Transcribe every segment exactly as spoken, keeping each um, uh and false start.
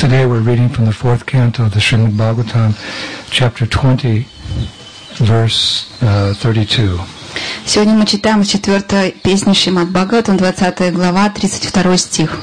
Today we're reading from the fourth canto of the Srimad Bhagavatam, chapter twenty, verse uh, thirty-two. Сегодня мы читаем из четвертой песни Шримад Бхагаватам, двадцатая глава, тридцать второй стих.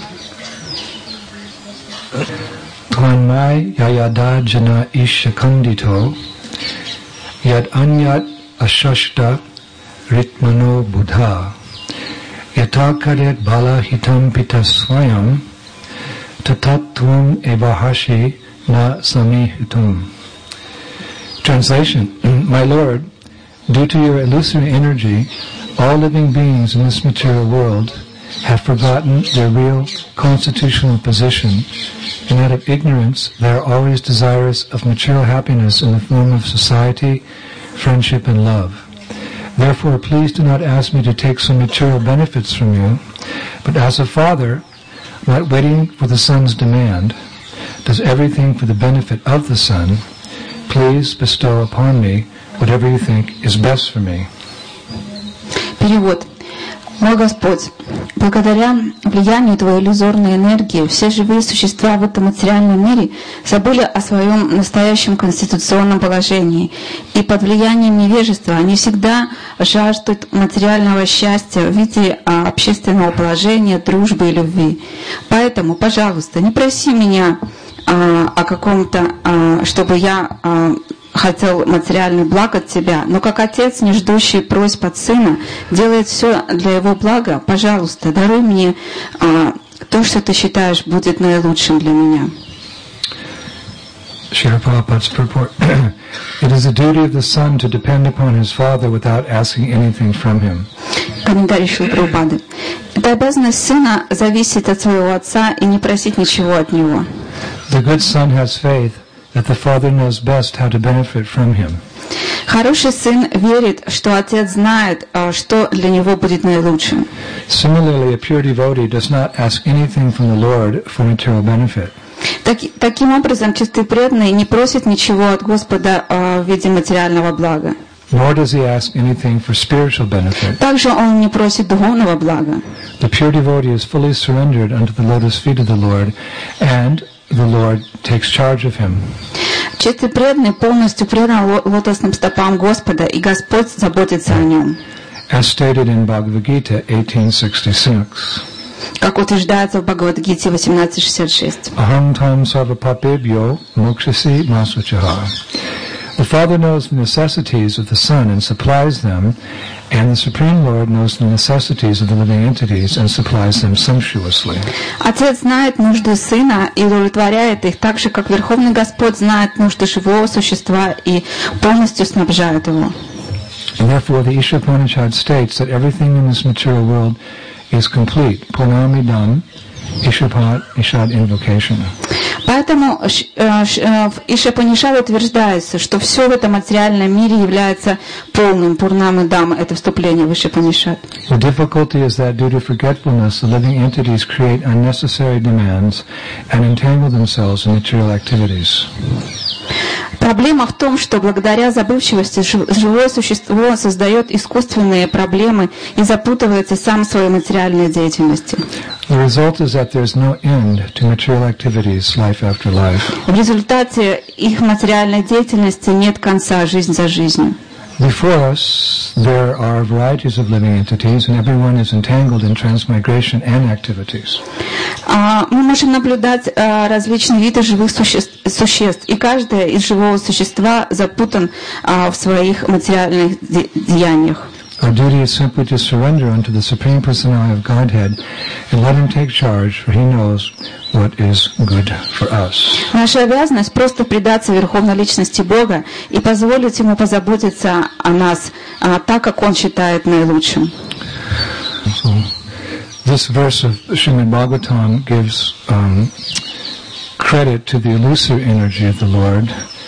Tvanmai yayada jana isha kandito yad anyat ashashta ritmano buddha yatakaret bala hitam pita swayam tatatvam evahashi na samihitum. Translation: My Lord, due to your illusory energy, all living beings in this material world have forgotten their real constitutional position, and out of ignorance they are always desirous of material happiness in the form of society, friendship, and love. Therefore, please do not ask me to take some material benefits from you, but as a father, not waiting for the son's demand, does everything for the benefit of the son. Please bestow upon me whatever you think is best for me. Перевод. Мой Господь, благодаря влиянию Твоей иллюзорной энергии все живые существа в этом материальном мире забыли о своем настоящем конституционном положении, и под влиянием невежества они всегда жаждут материального счастья в виде а, общественного положения, дружбы и любви. Поэтому, пожалуйста, не проси меня а, о каком-то, а, чтобы я а, хотел материальный благ от тебя, но как отец, не ждущий просьб от сына, делает все для его блага, пожалуйста, даруй мне а, то, что ты считаешь будет наилучшим для меня. Srila Prabhupada's purport. It is the duty of the son to depend upon his father without asking anything from him. Комментарий Шрилы Прабхупады. Это обязанность сына зависеть от своего отца и не просить ничего от него. The good son has faith that the father knows best how to benefit from him. Хороший сын верит, что отец знает, что для него будет наилучшим. Similarly, a pure devotee does not ask anything from the Lord for material benefit. Так, таким образом, чистый преданный не просит ничего от Господа в виде материального блага. Nor does he ask anything for spiritual benefit. Также он не просит духовного блага. The pure devotee is fully surrendered unto the lotus feet of the Lord, and the Lord takes charge of him. Чистый преданный полностью предан лотосным стопам Господа, и Господь заботится о нем. As stated in Bhagavad Gita eighteen sixty-six. Как утверждается в Бхагавад-гите восемнадцать шестьдесят шесть. Aham tam sarva papebhyo mokshasi masuchaha. The Father knows the necessities of the Son and supplies them, and the Supreme Lord knows the necessities of the living entities and supplies them sumptuously. Отец знает нужды Сына и удовлетворяет их так же, как Верховный Господь знает нужды живого существа и полностью снабжает его. And therefore, the Ishopanishad states that everything in this material world is complete. Purnamidam Ishopanishad invocation. Поэтому в Ишопанишаде утверждается, что все в этом материальном мире является полным. Пурнамидам — это вступление в Ишопанишад. The difficulty is that due to forgetfulness, the living entities create unnecessary demands and entangle themselves in material activities. Проблема в том, что благодаря забывчивости живое существо создает искусственные проблемы и запутывается сам в своей материальной деятельности. The result is that there is no end to material activities, life after life. В результате их материальной деятельности нет конца, жизнь за жизнью. Before us, there are varieties of living entities, and everyone is entangled in transmigration and activities. Мы можем наблюдать различные виды живых существ, и каждое из живого существа запутан в своих материальных деяниях. Our duty is simply to surrender unto the Supreme Personality of Godhead and let Him take charge, for He knows what is good for us. Наша обязанность просто предаться Верховной Личности Бога и позволить Ему позаботиться о нас так, как Он считает наилучшим. So, this verse of Srimad Bhagavatam gives um, credit to the illusory energy of the Lord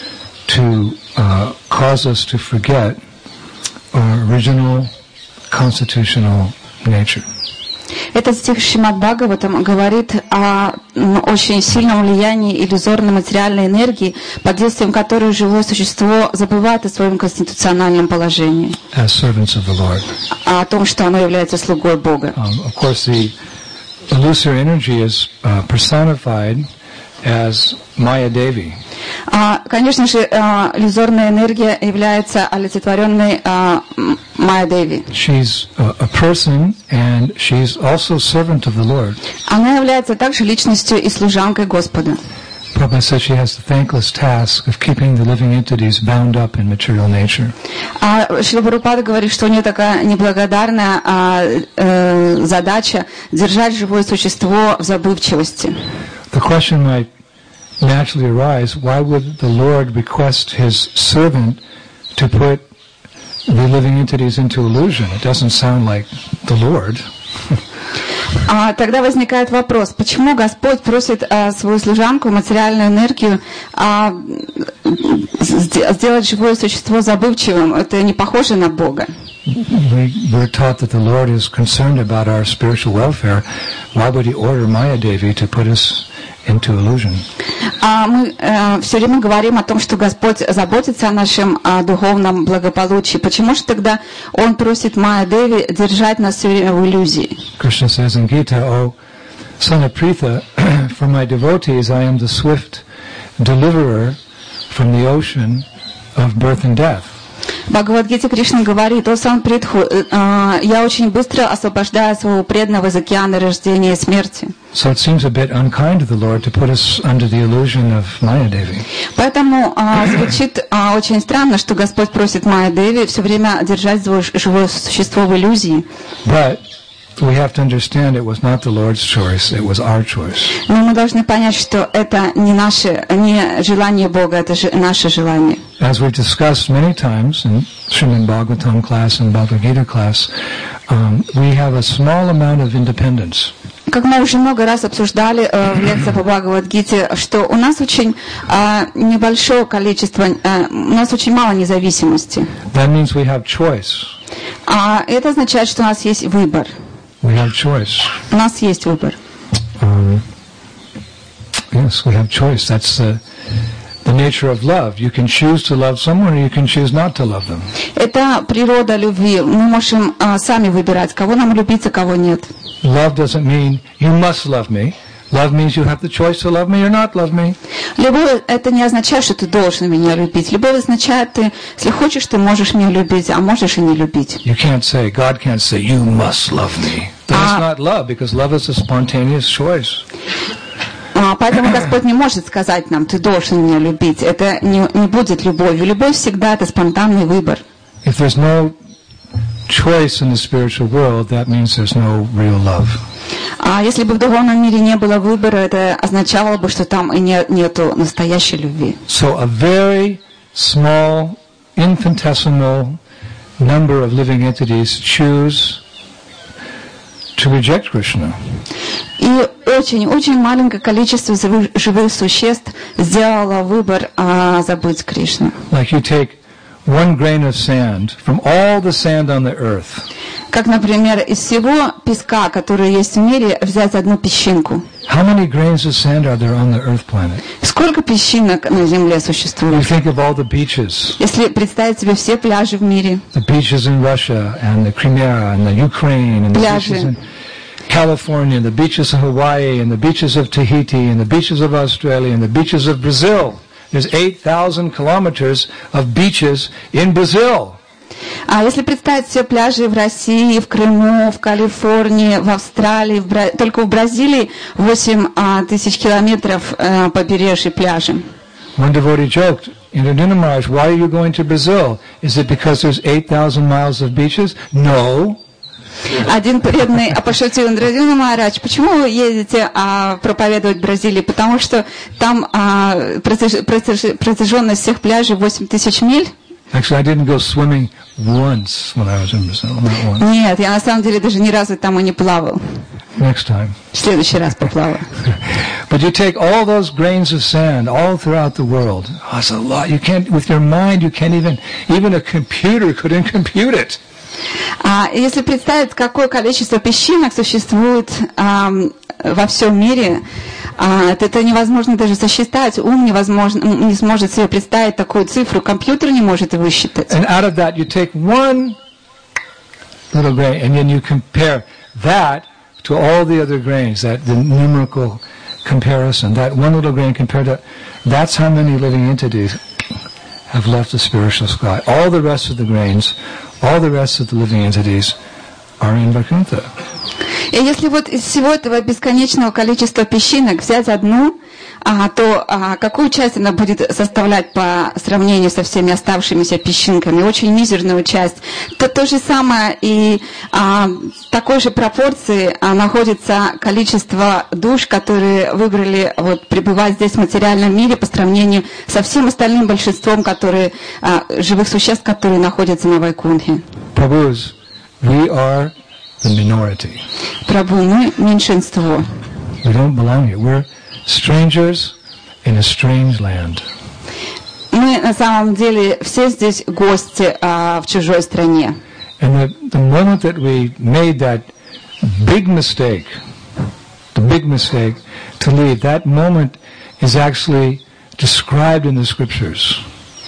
to uh, cause us to forget our original constitutional nature. Этот стих Шримад Бхагаватам говорит о очень сильном влиянии иллюзорной материальной энергии, под действием которой живое существо забывает о своем конституциональном положении, as servants of the Lord. о том, что оно является слугой Бога. Um, of course, the illusory energy is uh, personified as Maya Devi. А, конечно же, а, иллюзорная энергия является олицетворенной а, Майя Деви. She's a, a person, and she's also servant of the Lord. Она является также личностью и служанкой Господа. Prabhupada said she has the thankless task of keeping the living entities bound up in material nature. А Шрила Прабхупада говорит, что у нее такая неблагодарная а, э, задача держать живое существо в забывчивости. The question might naturally arise, why would the Lord request his servant to put the living entities into illusion? It doesn't sound like the Lord. А тогда возникает вопрос, почему Господь просит а, свою служанку, материальную энергию, а, сделать живое существо забывчивым? Это не похоже на Бога. We were taught that the Lord is concerned about our spiritual welfare. Why would he order Maya Devi to put us into illusion? А мы э, все время говорим о том, что Господь заботится о нашем о духовном благополучии. Почему же тогда Он просит Майя Деви держать нас все время в иллюзии? Krishna says in Gita, "O son of Pritha, for my devotees I am the swift deliverer from the ocean of birth and death." В Бхагавад-гите Кришна говорит: «О сан Притху, э, э, я очень быстро освобождаю своего преданного из океана рождения и смерти». So it seems a bit unkind of the Lord to put us under the illusion of Maya Devi. Поэтому э, звучит э, очень странно, что Господь просит Майя Деви все время держать свое живое существо в иллюзии. But we have to understand it was not the Lord's choice, it was our choice. Но мы должны понять, что это не наше, не желание Бога, это же наше желание. As we've discussed many times in Srimad Bhagavatam class and Bhagavad Gita class, um, we have a small amount of independence. Как мы уже много раз обсуждали э, в лекциях по Бхагавад-гите, что у нас очень э, небольшое количество, э, у нас очень мало независимости. That means we have choice. А это означает, что у нас есть выбор. We have choice. У нас есть выбор. Um, yes, we have choice. That's the, the nature of love. You can choose to love someone or you can choose not to love them. Это природа любви. Мы можем э, сами выбирать, кого нам любить, а кого нет. Love doesn't mean you must love me. Love means you have the choice to love me or not love me. Любовь — это не означает, что ты должен меня любить. Любовь означает, ты, если хочешь, ты можешь меня любить, а можешь и не любить. You can't say, God can't say, you must love me. That's not love, because love is a spontaneous choice. А, поэтому Господь не может сказать нам, ты должен меня любить. Это не, не будет любовью. Любовь всегда это спонтанный выбор. If there's no choice in the spiritual world, that means there's no real love. А если бы в духовном мире не было выбора, это означало бы, что там и не, нету настоящей любви. So a very small, infinitesimal number of living entities choose to reject Krishna. И очень-очень маленькое количество живых существ сделало выбор а, забыть Кришну. Like you take one grain of sand from all the sand on the earth. Как, например, из всего песка, который есть в мире, взять одну песчинку. How many grains of sand are there on the earth planet? Сколько песчинок на Земле You существует? think of all the beaches. Если представить себе все пляжи в мире, The beaches in Russia and the Crimea and the Ukraine and the Пляжи. beaches in California, the beaches of Hawaii and the beaches of Tahiti and the beaches of Australia and the beaches of Brazil. There's eight thousand kilometers of beaches in Brazil. а если представить все пляжи в России, в Крыму, в Калифорнии, в Австралии, в Бра... только в Бразилии восемь а, тысяч километров а, побережья пляжей. One devotee joked, Indradina Maharaj, why are you going to Brazil? Is it because there's eight thousand miles of beaches? No. Один преданный пошутил: Индрадина Махарадж, почему вы едете а, проповедовать в Бразилии? Потому что там а, протяж... Протяж... протяженность всех пляжей восемь тысяч миль. Actually, I didn't go swimming once when I was in Brazil, not once. Нет, я на самом деле даже ни разу там и не плавал. Next time. В следующий раз поплаваю. But you take all those grains of sand all throughout the world. Oh, it's a lot. You can't, with your mind, you can't even, even a computer couldn't compute it. А если представить, какое количество песчинок существует а, во всем мире, а, то это невозможно даже сосчитать. Ум невозможно, не сможет себе представить такую цифру, компьютер не может и высчитать. And out of that, you take one little grain, and then you compare that to all the other grains, that the numerical comparison, that one little grain compared to, that's how many living entities have left the spiritual sky. All the rest of the grains, all the rest of the living entities are in Vaikuntha. И если вот из всего этого бесконечного количества песчинок взять одну, а, то а, какую часть она будет составлять по сравнению со всеми оставшимися песчинками? Очень мизерную часть. То, то же самое и а, в такой же пропорции а, находится количество душ, которые выбрали вот, пребывать здесь в материальном мире по сравнению со всем остальным большинством которые, а, живых существ, которые находятся на Вайкунтхе. Prabhus, we are the minority. Прабху, мы меньшинство. We don't belong here. We're strangers in a strange land. Мы на самом деле все здесь гости а, в чужой стране. And the, the moment that we made that big mistake, the big mistake to leave, that moment is actually described in the scriptures.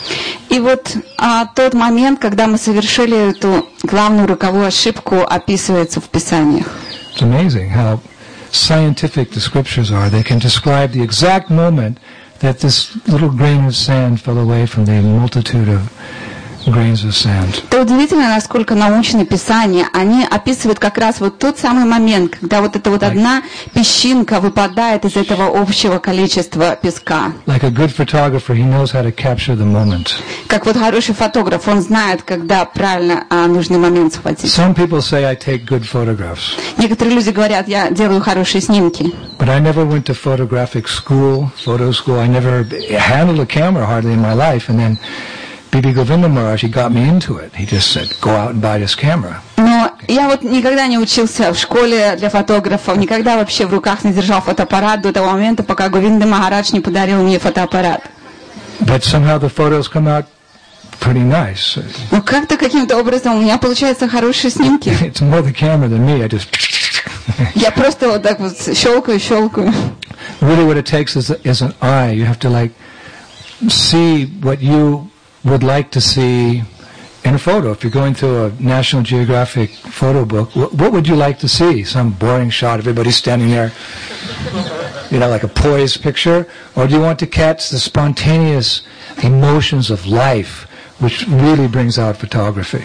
И вот а, тот момент, когда мы совершили эту главную роковую ошибку, описывается в Писаниях. It's amazing how scientific the scriptures are. They can describe the exact moment that this little grain of sand fell away from the multitude of grains of sand. Это удивительно, насколько научные писания, они описывают как раз вот тот самый момент, когда вот эта вот одна песчинка выпадает из этого общего количества песка. Like a good photographer, he knows how to capture the moment. Как вот хороший фотограф, он знает, когда правильно а, нужный момент схватить. Some people say I take good photographs. Некоторые люди говорят, я делаю хорошие снимки. But I never went to photographic school, photo school. I never handled a camera hardly in my life, and then Bibi Govinda Maharaj, he got me into it. He just said, go out and buy this camera. Но я вот никогда не учился в школе для фотографов, никогда вообще в руках не держал фотоаппарат до того момента, пока Говинда Махарадж не подарил мне фотоаппарат. But somehow the photos come out pretty nice. Но как-то каким-то образом у меня получаются хорошие снимки. It's more the camera than me. I just... Я просто вот так вот щелкаю, щелкаю. Really what it takes is, is an eye. You have to like see what you would like to see in a photo. If you're going through a National Geographic photo book, what, what would you like to see? Some boring shot, everybody standing there, you know, like a poised picture? Or do you want to catch the spontaneous emotions of life, which really brings out photography?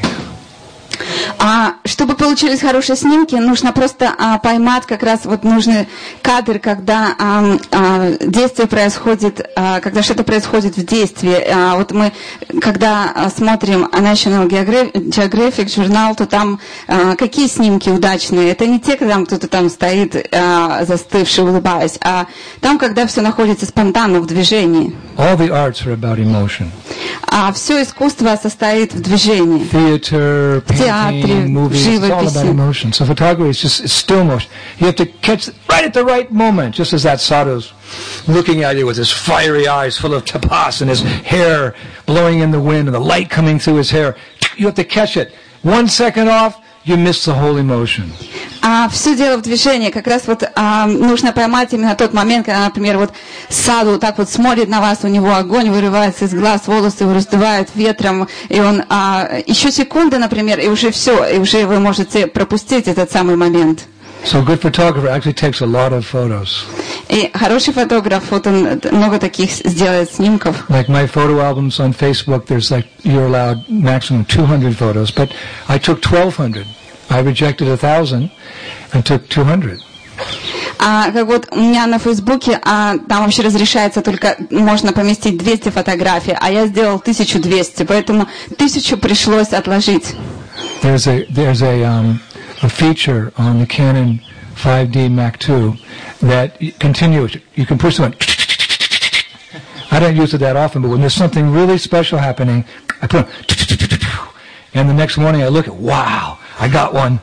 А чтобы получились хорошие снимки, нужно просто а, поймать как раз вот нужный кадр, когда а, а, действие происходит, а, когда что-то происходит в действии. А, вот мы, когда а, смотрим National Geographic журнал, то там а, какие снимки удачные? Это не те, когда кто-то там стоит а, застывший, улыбаясь, а там, когда все находится спонтанно в движении. All the arts are about emotion. А все искусство состоит в движении. Theater, painting, movies, it's all about emotion. So photography is just it's still motion. You have to catch it right at the right moment, just as that sadhu's looking at you with his fiery eyes full of tapas and his hair blowing in the wind and the light coming through his hair. You have to catch it. One second off, you miss the whole emotion. А все дело в движении. Как раз вот а, нужно поймать именно тот момент, когда, например, вот саду так вот смотрит на вас, у него огонь вырывается из глаз, волосы его раздувают ветром, и он а, еще секунды, например, и уже все, и уже вы можете пропустить этот самый момент. So a good photographer actually takes a lot of photos. И хороший фотограф, вот он много таких сделает снимков. Like my photo albums on Facebook, there's like, you're allowed maximum two hundred photos, but I took twelve hundred. I rejected a thousand and took two hundred. А как вот у меня на Фейсбуке, а, там вообще разрешается только, можно поместить двести фотографий, а я сделал тысячу двести, поэтому тысячу пришлось отложить. There's a, there's a, um, a feature on the Canon five D Mark two that continues. You can push the button. I don't use it that often, but when there's something really special happening, I put it, and the next morning I look at, wow, I got one.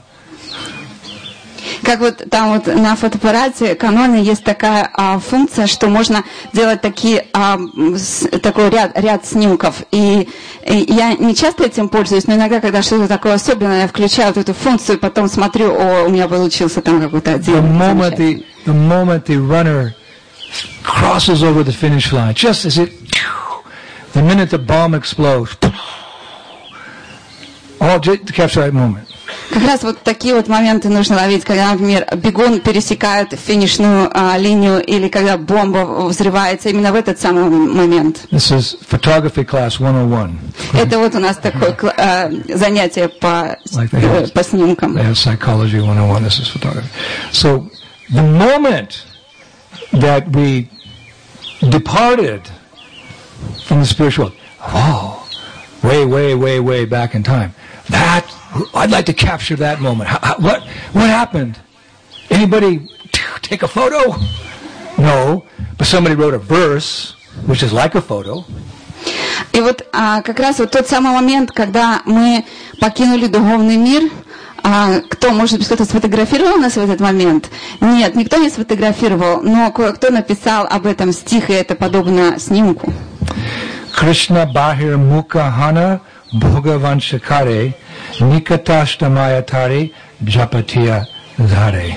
Как вот там вот на фотоаппарате Canon есть такая а, функция, что можно делать такие, а, с, такой ряд, ряд снимков. И, и я не часто этим пользуюсь, но иногда, когда что-то такое особенное, я включаю вот эту функцию, и потом смотрю, о, у меня получился там какой-то один. The moment the, the moment the runner crosses over the finish line, just as it, the minute the bomb explodes, all just to capture that moment. Как раз вот такие вот моменты нужно ловить, когда, например, бегун пересекает финишную а, линию или когда бомба взрывается, именно в этот самый момент. This is photography class one oh one. Это вот у нас такое а, занятие по, Like they have, по снимкам. they have psychology one oh one, this is photography. So the moment that we departed from the spiritual world, oh, way, way, way, way back in time, that, I'd like to capture that moment. How, how, what, what happened? Anybody take a photo? No, but somebody wrote a verse, which is like a photo. И вот а, как раз вот тот самый момент, когда мы покинули духовный мир, а, кто, может быть, кто-то сфотографировал нас в этот момент? Нет, никто не сфотографировал, но кое-кто написал об этом стих, и это подобно снимку. Krishna Bahir Mukha Hana Bhagavanshakare Nikatashtamayatari Japatiya Dhare.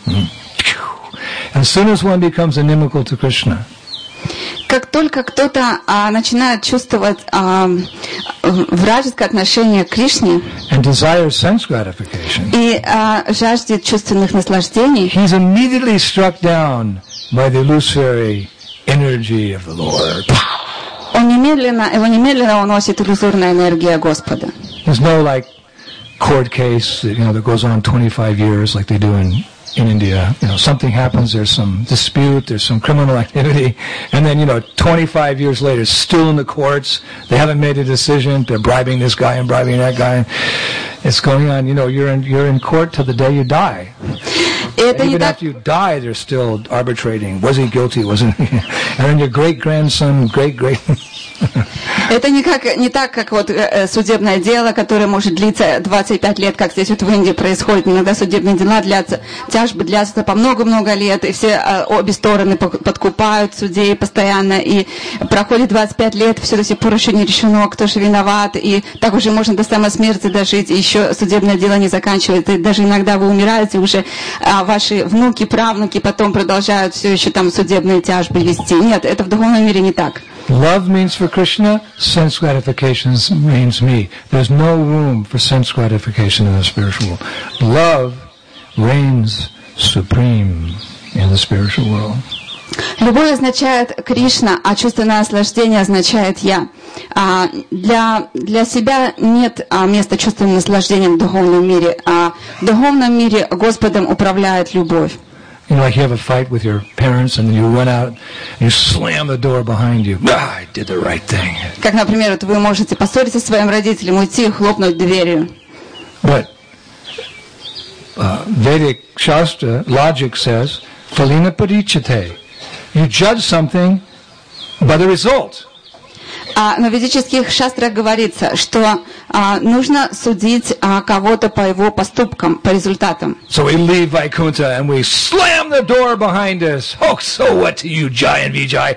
As soon as one becomes inimical to Krishna, как только кто-то а, начинает чувствовать а, вражеское отношение к Кришне and desires sense gratification, и а, жаждет чувственных наслаждений, he's immediately struck down by the illusory energy of the Lord. он немедленно, его немедленно уносит иллюзорная энергия Господа. There's no like court case, you know, that goes on twenty-five years like they do in in India. You know, something happens, there's some dispute, there's some criminal activity, and then, you know, twenty-five years later, still in the courts, they haven't made a decision, they're bribing this guy and bribing that guy. It's going on, you know, you're in, you're in court till the day you die. And even after you die, they're still arbitrating. Was he guilty? Wasn't he? And then your great-grandson, great-great... Это не, как, не так, как вот э, судебное дело, которое может длиться двадцать пять лет, как здесь вот в Индии происходит. Иногда судебные дела длятся, тяжбы длятся по много-много лет, и все э, обе стороны подкупают судей постоянно, и проходит двадцать пять лет, все до сих пор еще не решено, кто же виноват, и так уже можно до самой смерти дожить, и еще судебное дело не заканчивается, и даже иногда вы умираете, уже а ваши внуки, правнуки потом продолжают все еще там судебные тяжбы вести. Нет, это в духовном мире не так. Love means for Krishna, sense gratification means me. There's no room for sense gratification in the spiritual world. Love reigns supreme in the spiritual world. Любовь означает Кришна, а чувственное наслаждение означает я. А для, для себя нет а, места чувственным наслаждением в духовном мире. А в духовном мире Господом управляет любовь. You know, like you have a fight with your parents and then you run out and you slam the door behind you. Ah, I did the right thing. Как, например, вот вы можете поссориться со своим родителем, уйти и хлопнуть дверью. But uh, Vedic Shastra logic says, Phalina parichate. You judge something by the result. А, но в ведических шастрах говорится, что а, нужно судить а, кого-то по его поступкам, по результатам. So we leave Vaikuntha and we slam the door behind us. Oh, so what to you, Jai and Vijay?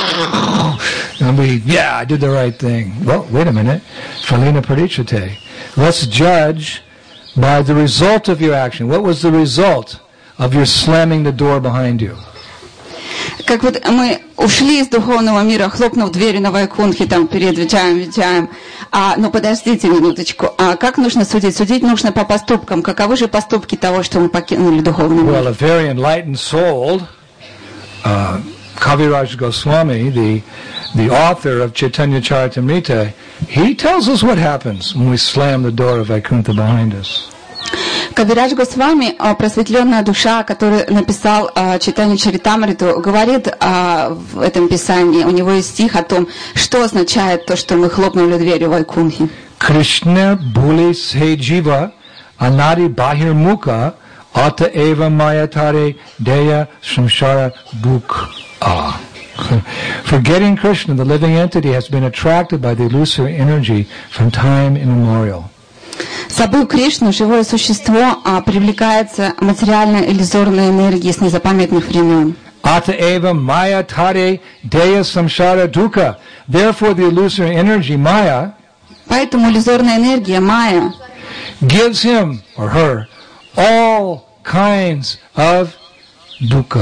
And we, yeah, I did the right thing. Well, wait a minute. Phalina parichate. Let's judge by the result of your action. What was the result of your slamming the door behind you? Как вот мы ушли из духовного мира, хлопнув дверью на Вайкунхе, там, перед Вичаем, Вичаем. А, ну, подождите минуточку. А как нужно судить? Судить нужно по поступкам. Каковы же поступки того, что мы покинули духовный мир? Well, a very enlightened soul, uh, Kaviraj Goswami, the, the author of Chaitanya Charitamrita, he tells us what happens when we slam the door of Vaikuntha behind us. Кавирадж Госвами, просветленная душа, который написал Чайтанью Чаритамриту, говорит в этом писании, у него есть стих о том, что означает то, что мы хлопнули дверью Вайкунхи. Krishna bhuli se jiva anadi bahir mukha ata eva mayatare deya samsara bhuk. Ah. Forgetting Krishna, the living entity has been attracted by the illusory energy from time immemorial. Забыв Кришну, живое существо а, привлекается материальной иллюзорной энергией с незапамятных времен. Ata eva maya tare deya samsara dukkha. Therefore, the illusory energy maya, поэтому иллюзорная энергия майя gives him or her all kinds of dukkha.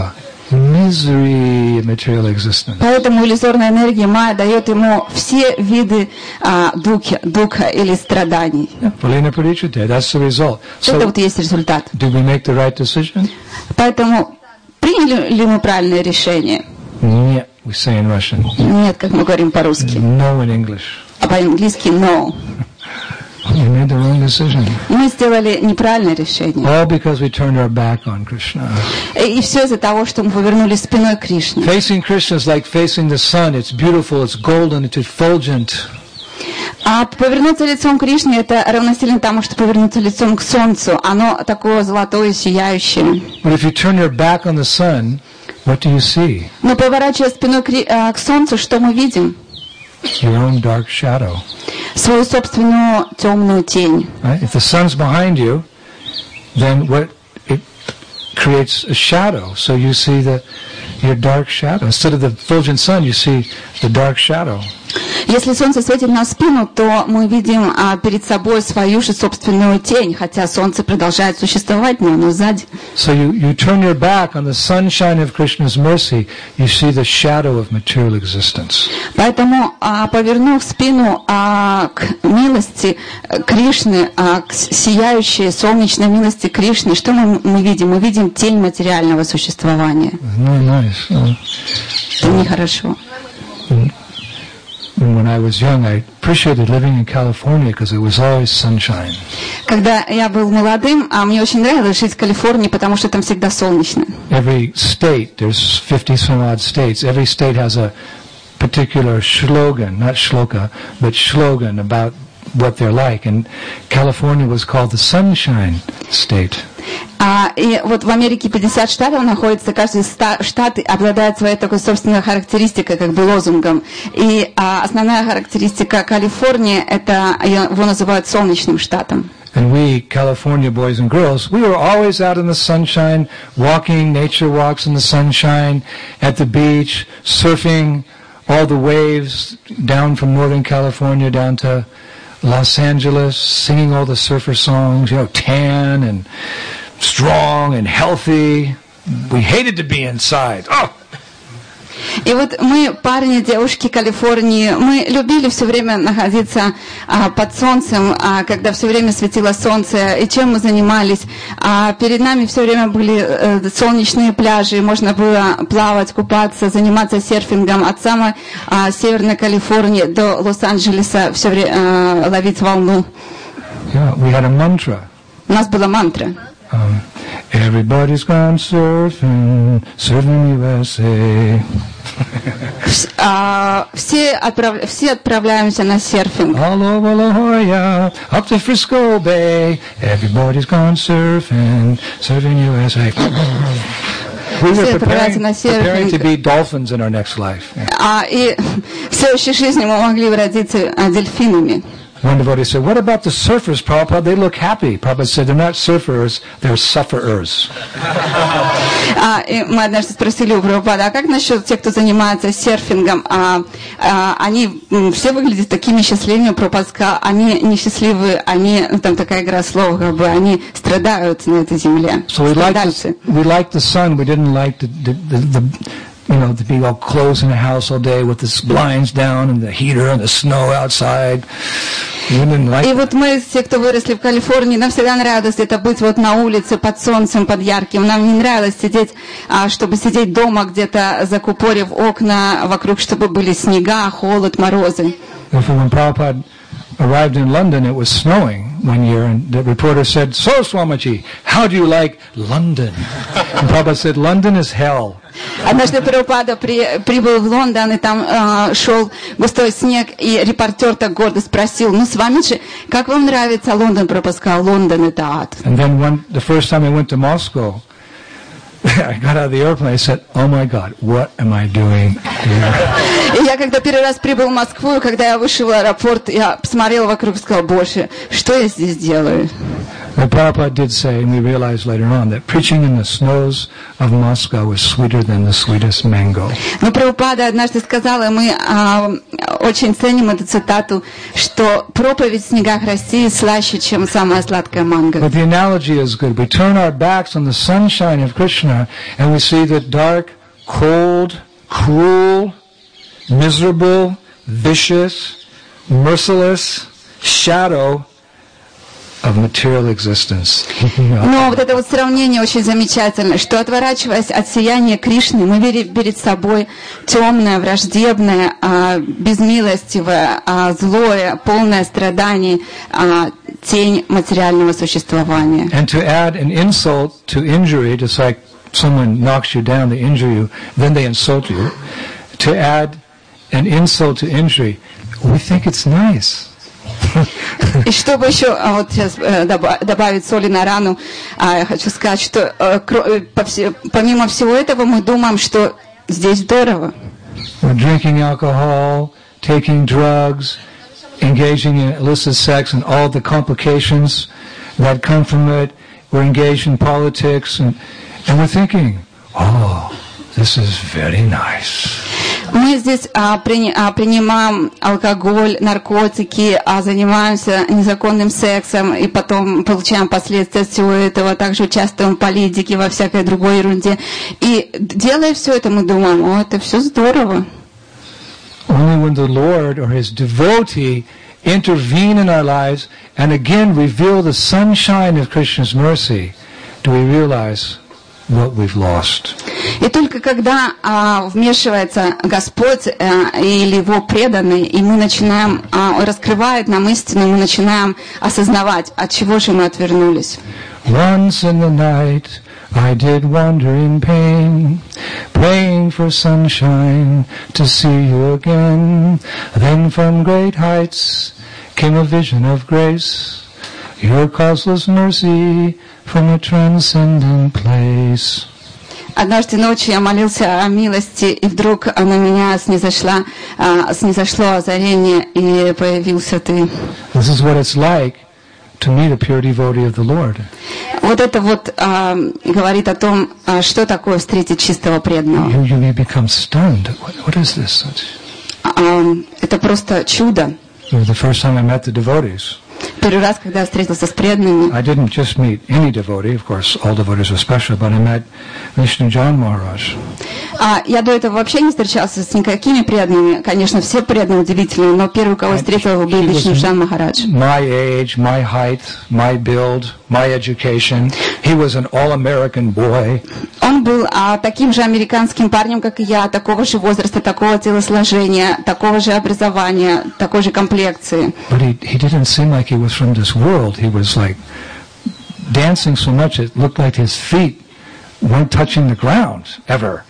misery of material existence. Поэтому иллюзорная энергия Майя дает ему все виды а, духа, духа или страданий. Phalena parichute, that's the result. Это So, вот есть результат. did we make the right decision? Поэтому приняли ли мы правильное решение? Нет, we say in Russian. Нет, как мы говорим по-русски. No in English. А по-английски no. We made the wrong decision. Мы сделали неправильное решение. All because we turned our back on Krishna. И все из-за того, что мы повернулись спиной к Кришне. Facing Krishna is like facing the sun. It's beautiful, it's golden, it's effulgent. А повернуться лицом к Кришне — это равносильно тому, что повернуться лицом к солнцу. Оно такое золотое, сияющее. But if you turn your back on the sun, what do you see? Но поворачивая спиной к, к солнцу, что мы видим? Your own dark shadow. Свою собственную темную тень. Right? If the sun's behind you, then what it creates a shadow. So you see the your dark shadow. Instead of the fulgent sun, you see the dark shadow. Если солнце светит на спину, то мы видим а, перед собой свою же собственную тень, хотя солнце продолжает существовать, но оно сзади. So you, you turn your back on the sunshine of Krishna's mercy, you see the shadow of material existence. Поэтому, а, повернув спину а, к милости Кришны, а, к сияющей солнечной милости Кришны, что мы, мы видим? Мы видим тень материального существования. Very nice. Uh, Это нехорошо. When I was young, I appreciated living in California because it was always sunshine. Когда я был молодым, а мне очень нравилось жить в Калифорнии, потому что там всегда солнечно. Every state, there's fifty some odd states, every state has a particular slogan, not shloka, but slogan about what they're like. And California was called the Sunshine State. А, и вот в Америке пятьдесят штатов находится, каждый штат обладает своей такой собственной характеристикой, как бы лозунгом. И а, основная характеристика Калифорнии, это его называют солнечным штатом. And we, California boys and girls, we were always out in the sunshine, walking nature walks in the sunshine, at the beach, surfing all the waves down from Northern California down to Los Angeles, singing all the surfer songs, you know, tan and strong and healthy. We hated to be inside. Oh! И вот мы, парни, девушки Калифорнии, мы любили все время находиться а, под солнцем, а, когда все время светило солнце, и чем мы занимались. А, перед нами все время были э, солнечные пляжи, можно было плавать, купаться, заниматься серфингом от самой а, северной Калифорнии до Лос-Анджелеса, все время э, ловить волну. Yeah, we had a mantra. У нас была мантра. Um, Everybody's gone surfing, surfing ю эс эй. А, все, отправ... все отправляемся на серфинг. All over La Jolla, up to Frisco Bay. Everybody's gone surfing, surfing ю эс эй. We were preparing, preparing to be dolphins in our next life. Yeah. А, и в следующей жизни мы могли родиться а, дельфинами. One devotee said, what about the surfers, Prabhupada? They look happy. Prabhupada said, they're not surfers, they're sufferers. А, и мы однажды спросили у Прабхупады, а как насчет тех, кто занимается серфингом? А, а, они все выглядят такими счастливыми, Прабхупада сказал, они несчастливы, они, ну, там такая игра слов, как бы, они страдают на этой земле. So we liked, the, we liked the sun, we didn't like the, the, the, the you know, to be all closed in the house all day with the blinds down and the heater and the snow outside. We didn't like И that. вот мы, все, кто выросли в Калифорнии, нам всегда нравилось это быть вот на улице под солнцем, под ярким. Нам не нравилось сидеть, а, чтобы сидеть дома где-то, закупорив окна вокруг, чтобы были снега, холод, морозы. When Prabhupada arrived in London, it was snowing one year, and the reporter said, so Swamiji, how do you like London? And Prabhupada said, London is hell. Однажды Прабхупада при, прибыл в Лондон, и там э, шел густой снег, и репортер так гордо спросил, ну, Свамиджи, как вам нравится Лондон? Прабхупада сказал, Лондон — это ад. And then one, the first time I went to Moscow, I got out of the airplane, I said, oh my God, what am I doing here? И я, когда первый раз прибыл в Москву, и когда я вышел в аэропорт, я посмотрел вокруг и сказал, Боже, что я здесь делаю? Well, Prabhupada did say, and we realized later on, that preaching in the snows of Moscow was sweeter than the sweetest mango. Но Прабхупада однажды сказала, и мы а, очень ценим эту цитату, что проповедь в снегах России слаще, чем самая сладкая манго. But the analogy is good. We turn our backs on the sunshine of Krishna, and we see the dark cold, cruel, miserable, vicious, merciless shadow of material existence. Но вот это вот сравнение очень замечательное, что, отворачиваясь от сияния Кришны, мы видим перед собой темное, враждебное, безмилостивое, злое, полное страданий, тень материального существования. And to add an insult to injury, just like someone knocks you down, they injure you, then they insult you. To add an insult to injury, we think it's nice. И чтобы еще вот сейчас добавить соли на рану, я хочу сказать, что помимо всего этого мы думаем, что здесь здорово. Drinking alcohol, taking drugs, engaging in illicit sex and all the complications that come from it. We're engaged in politics and, and we're thinking, oh, this is very nice. Мы здесь а, при, а, принимаем алкоголь, наркотики, а занимаемся незаконным сексом и потом получаем последствия всего этого, также участвуем в политике, во всякой другой ерунде. И делая все это, мы думаем, о, это все здорово. Only when the Lord or His devotee intervene in our lives and again reveal the sunshine of Krishna's mercy do we realize what we've lost. И только когда а, вмешивается Господь а, или Его преданный, и мы начинаем, а, раскрывает нам истину, мы начинаем осознавать, от чего же мы отвернулись. Once in the night I did wander in pain, praying for sunshine to see you again. Then from great heights came a vision of grace, your causeless mercy from a transcendent place. Однажды ночью я молился о милости, и вдруг на меня снизошло, снизошло озарение, и появился ты. This is what it's like to meet a pure devotee of the Lord. Вот это вот а, говорит о том, а, что такое встретить чистого преданного. You, you become stunned. What, what is this? А, это просто чудо. It was the first time I met the devotees. Первый раз, когда я встретился с преданными, I didn't just meet any devotee, of course, all devotees are special, but I met Vishnu Jan Maharaj. А, я до этого вообще не встречался с никакими преданными. Конечно, все преданные удивительные, но первый, кого я встретил, был Вишну Джан Махарадж. My age, my height, my build, my education. He was an all-American boy. Он был а, таким же американским парнем, как и я, такого же возраста, такого телосложения, такого же образования, такой же комплекции. But he, he didn't seem like he was from this world. He was like dancing so much it looked like his feet weren't touching the ground ever.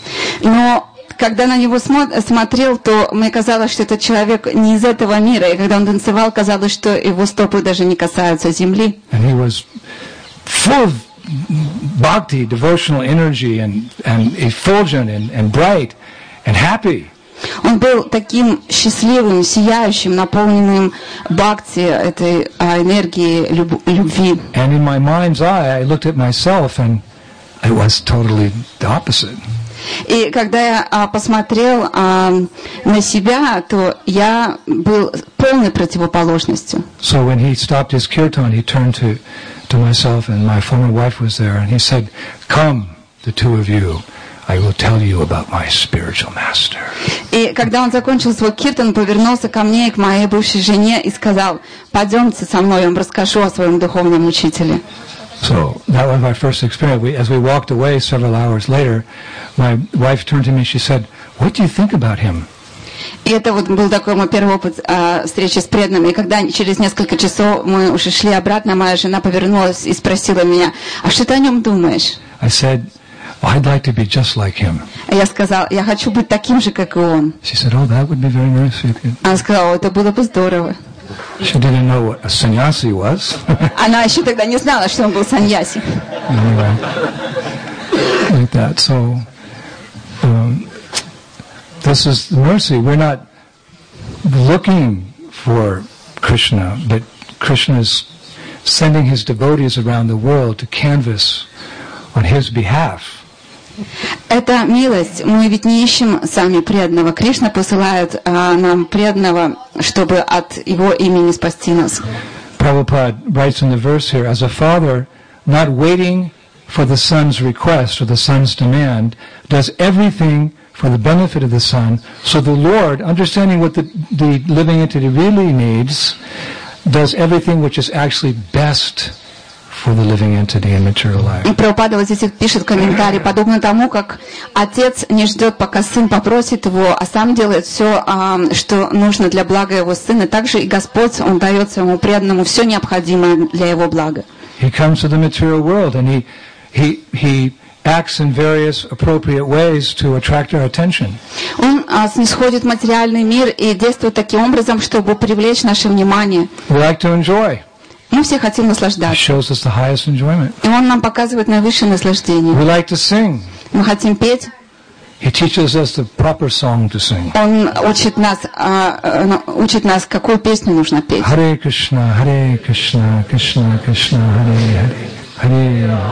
Но когда на него смо- смотрел, то мне казалось, что этот человек не из этого мира. И когда он танцевал, казалось, что его стопы даже не касаются земли. And he was full of bhakti, devotional energy, and, and effulgent, and, and bright, and happy. Он был таким счастливым, сияющим, наполненным бхакти, этой а, энергией люб- любви. And in my mind's eye, I looked at myself, and it was totally the opposite. И когда я а, посмотрел а, на себя, то я был полной противоположностью. So when he stopped his kirtan, he turned to, to myself, and my former wife was there, and he said, "Come, the two of you. I will tell you about my spiritual master." И когда он закончил свой киртан, повернулся ко мне и к моей бывшей жене и сказал: "Пойдемте со мной, я вам расскажу о своем духовном учителе." So that was my first experience. We, as we walked away several hours later, my wife turned to me and she said, "What do you think about him?" И это вот был такой мой первый опыт а, встречи с преданными. И когда через несколько часов мы уже шли обратно, моя жена повернулась и спросила меня: "А что ты о нем думаешь?" I said, well, "I'd like to be just like him." А я сказал: "Я хочу быть таким же, как и он." She said, "Oh, that would be very nice." Она сказала: "Это было бы здорово." She didn't know what a sannyasi was. Она еще тогда не знала, что он был саньяси. Anyway, like that. So, um, this is the mercy. We're not looking for Krishna, but Krishna is sending his devotees around the world to canvass on his behalf. Это милость. Мы ведь не ищем сами преданного. Кришна посылает а, нам преданного, чтобы от его имени спасти нас. Prabhupada writes in the verse here, as a father, not waiting for the son's request or the son's demand, does everything for the benefit of the son. So the Lord, understanding what the, the living entity really needs, does everything which is actually best for the living entity in material life. И Прабхупада вот здесь пишет комментарий, подобно тому, как отец не ждет, пока сын попросит его, а сам делает все, что нужно для блага его сына, также и Господь, Он дает своему преданному все необходимое для его блага. He comes to the material world and he, he, he acts in various appropriate ways to attract our attention. Он а, снисходит в материальный мир и действует таким образом, чтобы привлечь наше внимание. We like to enjoy. Мы все хотим He наслаждаться. shows us the highest enjoyment. И Он нам показывает наивысшее наслаждение. We like to sing. Мы хотим петь. He teaches us the proper song to sing. Он учит нас, а, учит нас, какую песню нужно петь. Hare Krishna, Hare Krishna, Krishna Krishna, Hare Hare, Hare.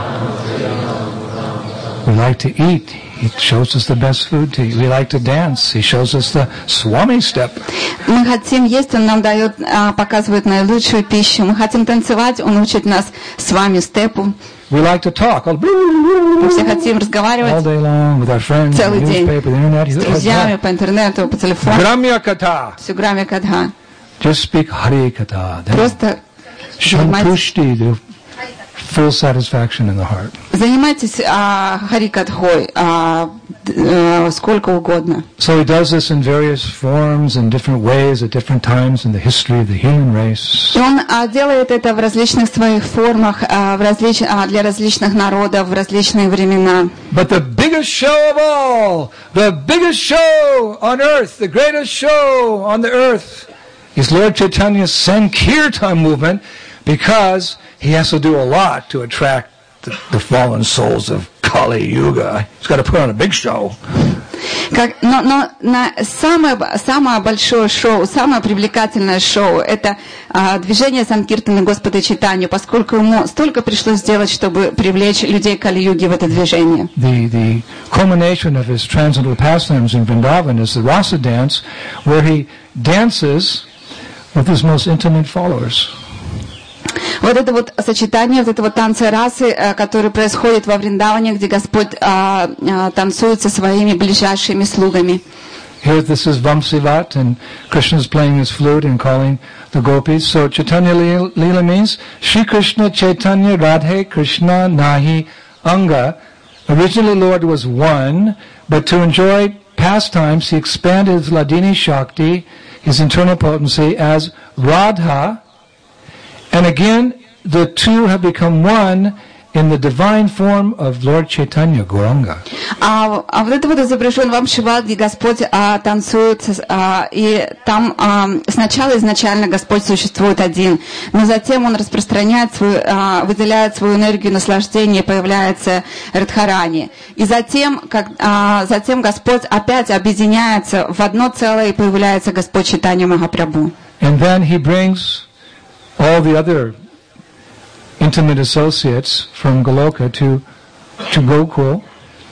We like to eat. He shows us the best food to eat. We like to dance. He shows us the Swami step. Мы хотим есть, Он нам дает, показывает наилучшую пищу. Мы хотим танцевать, Он учит нас с вами степу. We like to talk. Мы все хотим разговаривать all day long with our friends, целый the день newspaper, the internet. с друзьями, по интернету, по телефону. Gramya Katha. Все грамя катха. Just speak Hare Katha. Просто Shantushti, the full satisfaction in the heart. занимайтесь а, харикатхой а, а, сколько угодно. So he does this in various forms and different ways at different times in the history of the human race. И он а, делает это в различных своих формах, а, в различ... а, для различных народов, в различные времена. But the biggest show of all, the biggest show on earth, the greatest show on the earth is Lord Chaitanya's Sankirtan movement, because he has to do a lot to attract the, the fallen souls of Kali Yuga. He's got to put on a big show. Как, но но на самое, самое большое шоу, самое привлекательное шоу — это а, движение Санкиртаны Господа Чайтанью, поскольку ему столько пришлось сделать, чтобы привлечь людей Кали-юги в это движение. The, the culmination of his transcendental pastimes in Vrindavan is the Rasa dance, where he dances with his most intimate followers. Вот это вот сочетание вот этого танца расы, который происходит во Вриндаване, где Господь а, а, танцует со своими ближайшими слугами. Here this is Vamsivat, and Krishna is playing his flute and calling the gopis. So Chaitanya Leela means Shri Krishna Chaitanya Radhe Krishna Nahi Anga. Originally Lord was one, but to enjoy pastimes he expanded his Ladini Shakti, his internal potency, as Radha. And again, the two have become one in the divine form of Lord Chaitanya Gauranga. А, а вот это вот изображен вам Шиват, где Господь а, танцует, а, и там а, сначала изначально Господь существует один, но затем Он распространяет свою, а, выделяет свою энергию наслаждения, и появляется Радхарани. И затем, как, а, затем Господь опять объединяется в одно целое, и появляется Господь Чайтанья Махапрабху. And then he brings all the other intimate associates from Goloka to to Gokul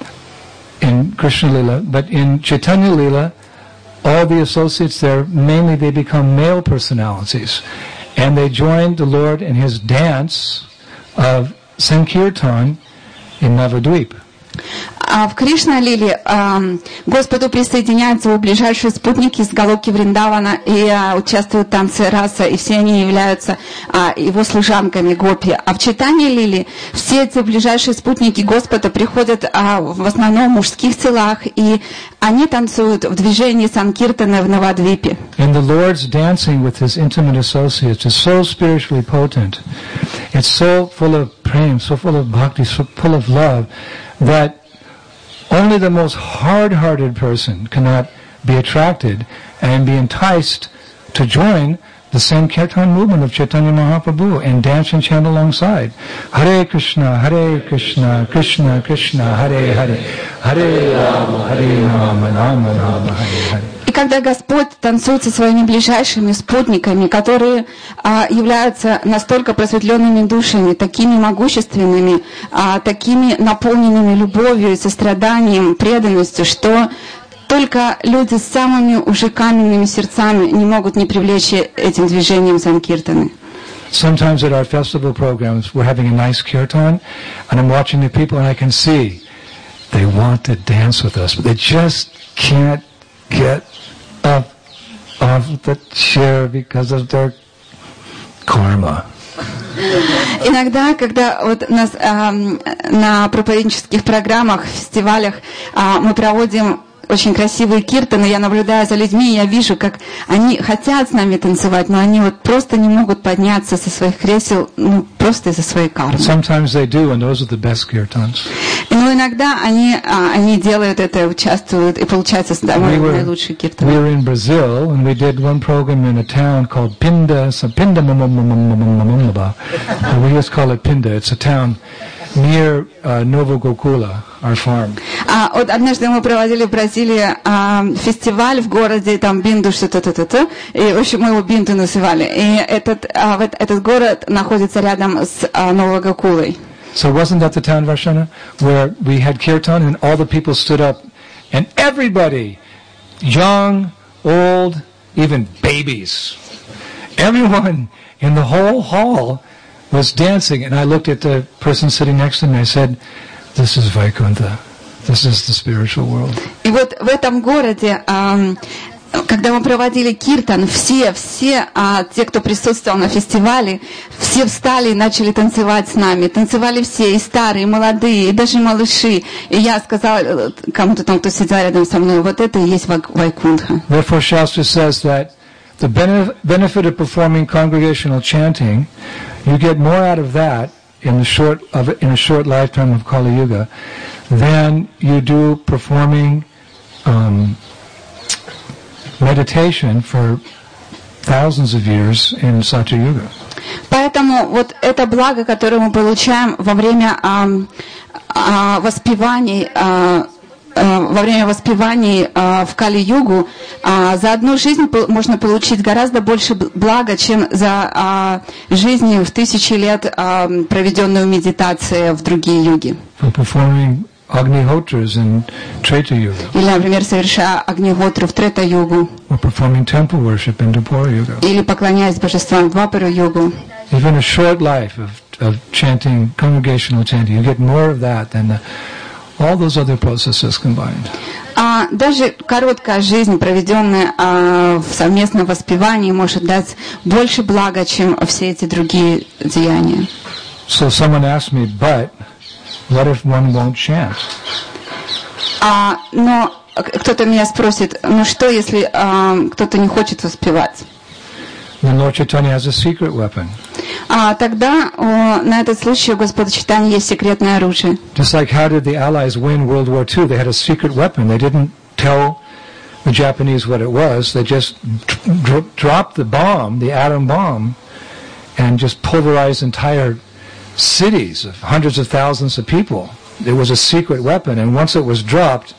in Krishna Lila, but in Chaitanya Lila, all the associates there, mainly they become male personalities, and they join the Lord in his dance of Sankirtan in Navadvip. А в Кришна-лиле а, Господу присоединяются его ближайшие спутники из Галоки Вриндавана и а, участвуют в танце раса, и все они являются а, его служанками гопи. А в Чайтанья-лиле все эти ближайшие спутники Господа приходят а, в основном в мужских телах, и они танцуют в движении Санкиртаны в Навадвипе. And the Lord's dancing with his intimate associates is so spiritually potent. It's so full of prem, so full of bhakti, so full of love, that only the most hard-hearted person cannot be attracted and be enticed to join the Sankirtan movement of Chaitanya Mahaprabhu and dance and chant alongside. Hare Krishna, Hare Krishna, Krishna Krishna, Hare Hare, Hare Rama, Hare Rama, Rama Rama, Hare Hare. И когда Господь танцует со своими ближайшими спутниками, которые а, являются настолько просветленными душами, такими могущественными, а, такими наполненными любовью и состраданием, преданностью, что только люди с самыми уже каменными сердцами не могут не привлечь этим движением Санкиртаны. Sometimes at our festival programs, we're having a nice kirtan, and I'm watching the people, and I can see they want to dance with us, but they just can't get up off the chair because of their karma. Иногда, когда вот нас э, на проповеднических программах, фестивалях э, мы проводим очень красивые киртаны, я наблюдаю за людьми, и я вижу, как они хотят с нами танцевать, но они вот просто не могут подняться со своих кресел, ну, просто из-за своей кармы. Sometimes they do, and those are the best kirtans. Но иногда они, они делают это, участвуют, и получается самые we наилучшие киртаны. We were in Brazil, and we did one program in a town called Pinda, Pinda, we just call it Pinda. It's a town near uh, Novo Gokula, our farm. А, вот однажды мы проводили в Бразилии а, фестиваль в городе, там Бинду что-то, то-то, и в общем мы его Бинду называли. И этот, а, вот, этот город находится рядом с а, Новогокулой. So wasn't that the town Varshana where we had kirtan and all the people stood up and everybody, young, old, even babies, everyone in the whole hall was dancing, and I looked at the person sitting next to me and I said, this is Vaikuntha. This is the spiritual world. И вот в этом городе, э, когда мы проводили киртан, все, все э, те, кто присутствовал на фестивале, все встали и начали танцевать с нами. Танцевали все, и старые, и молодые, и даже малыши. И я сказала кому-то там, кто сидел рядом со мной, вот это и есть Вайкунтха. Therefore, Shastra says that the benefit of performing congregational chanting, you get more out of that in the short of in a short lifetime of Kali Yuga than you do performing um, meditation for thousands of years in Satya Yuga. Поэтому вот это благо, которое мы получаем во время а, а, воспеваний, а, во время воспеваний э, в Кали-югу, э, за одну жизнь можно получить гораздо больше блага, чем за э, жизнь в тысячи лет, э, проведенную медитацией в другие юги. Или, например, совершая агнихотру в Трета-югу. Или поклоняясь божествам в Двапара-югу. Even a short life of, of chanting, congregational chanting, you get more of that than the all those other processes combined. А даже короткая жизнь, проведенная а, в совместном воспевании, может дать больше блага, чем все эти другие деяния. So someone asked me, but what if one won't chant? А, но кто-то меня спросит, ну что, если а, кто-то не хочет воспевать? Then Lord Chaitanya has a secret weapon. А тогда о, на этот случай у Господа Чайтаньи есть секретное оружие. Just like how did the Allies win World War Two? They had a secret weapon. They didn't tell the Japanese what it was. They just dro- dropped the bomb, the atom bomb, and just pulverized entire cities of hundreds of thousands of people. It was a secret weapon, and once it was dropped,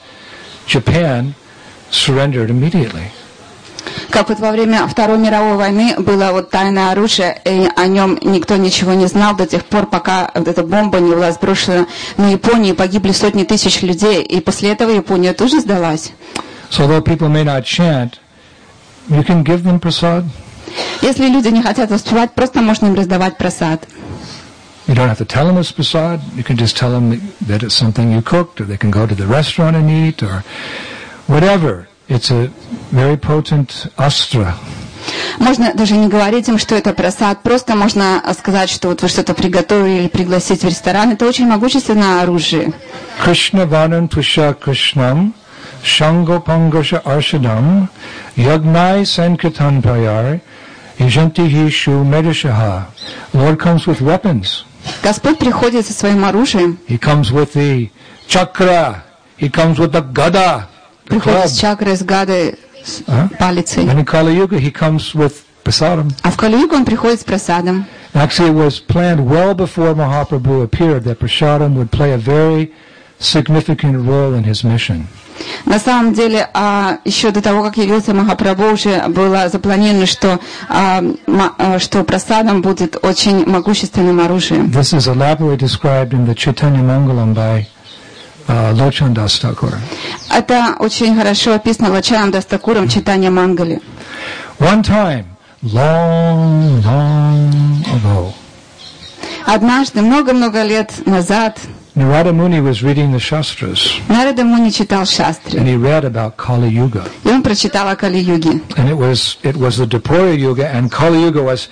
Japan surrendered immediately. Как вот во время Второй мировой войны было вот тайное оружие, и о нем никто ничего не знал до тех пор, пока вот эта бомба не была сброшена на Японию, погибли сотни тысяч людей, и после этого Япония тоже сдалась. So though people may not chant, you can give them prasad. Если люди не хотят воспевать, просто можно им раздавать прасад. You don't have to tell them it's prasad. You can just tell them that it's something you cooked, or they can go to the restaurant and eat, or whatever. It's a very potent astra. Можно даже не говорить им, что это прасад, просто можно сказать, что вот вы что-то приготовили или пригласить в ресторан. Это очень могущественное оружие. Krishna Vanan Pusha Krishnam Shango Pangasha Arshadam Yagnai Sankirtan Prayar Ijantihi Shu Medishaha. Lord comes with weapons. Господь приходит со своим оружием. He comes with the chakra. He comes with the gada. Приходит с чакрой, с гадой, с uh-huh. палицей. And in Kali Yuga he comes with prasadam. А в Кали-югу он приходит с прасадом. Actually, it was planned well before Mahaprabhu appeared that prasadam would play a very significant role in his mission. На самом деле, а, еще до того, как явился Махапрабху, уже было запланировано, что, а, ма, что прасадам будет очень могущественным оружием. This is elaborately described in the Chaitanya Mangalam by Uh, Lochan Das Thakur. Это очень хорошо описано Лочаном Дас Такуром в Чайтанья Мангали. One time, long, long ago. Однажды, много-много лет назад, Narada Muni was reading the Shastras, Нарада Муни читал and шастры, he read about Kali Yuga. и он прочитал о Кали-юге. And it was it was the Dwapara Yuga, and Kali Yuga was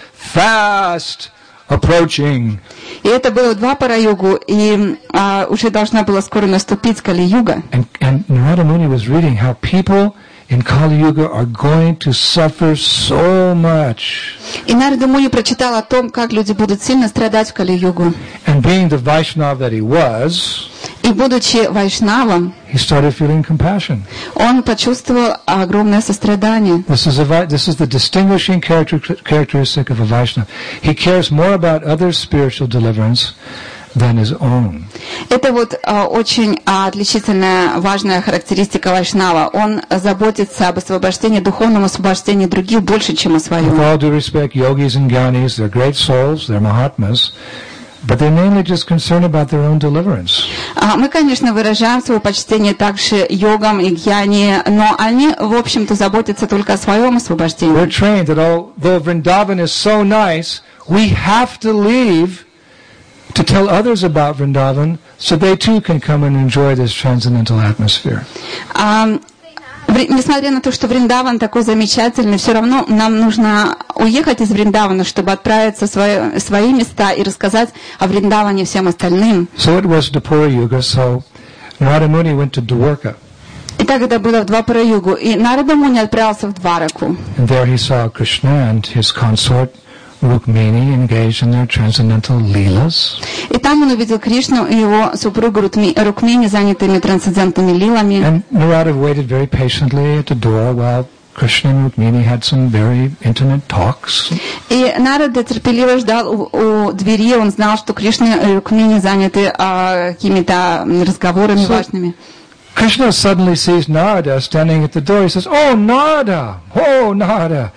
fast approaching. И это было два пара-югу, и а, уже должна была скоро наступить Кали-юга. And, and Narada Muni was reading how people in Kali Yuga are going to suffer so much. И Нарада Муни прочитал о том, как люди будут сильно страдать в Кали-югу. And being the Vaishnava that he was, И будучи вайшнавом, he started feeling compassion. он почувствовал огромное сострадание. This is a Vi- this is the distinguishing character, characteristic of a Vaishnava. He cares more about others' spiritual deliverance than his own. Это вот а, очень а, отличительная, важная характеристика вайшнава. Он заботится об освобождении, духовном освобождении других больше, чем о With своем. all due respect, yogis and gyanis, they're great souls, they're mahatmas, but they're mainly just concerned about their own deliverance. А, мы, конечно, выражаем свое почтение также йогам и гьяни, но они, в общем-то, заботятся только о своем We're освобождении. trained that although Vrindavan is so nice, we have to leave to tell others about Vrindavan so they too can come and enjoy this transcendental atmosphere. А, Ври- несмотря на то, что Вриндаван такой замечательный, все равно нам нужно уехать из Вриндавана, чтобы отправиться в свои, свои места и рассказать о Вриндаване всем остальным. So it was Dwapara Yuga, so Narada Muni went to Dwarka, И так это было в Двапара-югу. И Нарада Муни отправился в Двараку. and there he saw Krishna and his consort Rukmini engaged in their transcendental leelas. И там он увидел Кришну и его супругу Рукми- Рукмини, занятыми трансцендентными лилами. And Narada waited very patiently at the door while Krishna and Rukmini had some very intimate talks. И Нарада терпеливо ждал у, у двери, он знал, что Кришна и Рукмини заняты а, какими-то разговорами So- важными. Krishna suddenly sees Narada standing at the door. He says, "Oh, Narada! Oh, Narada!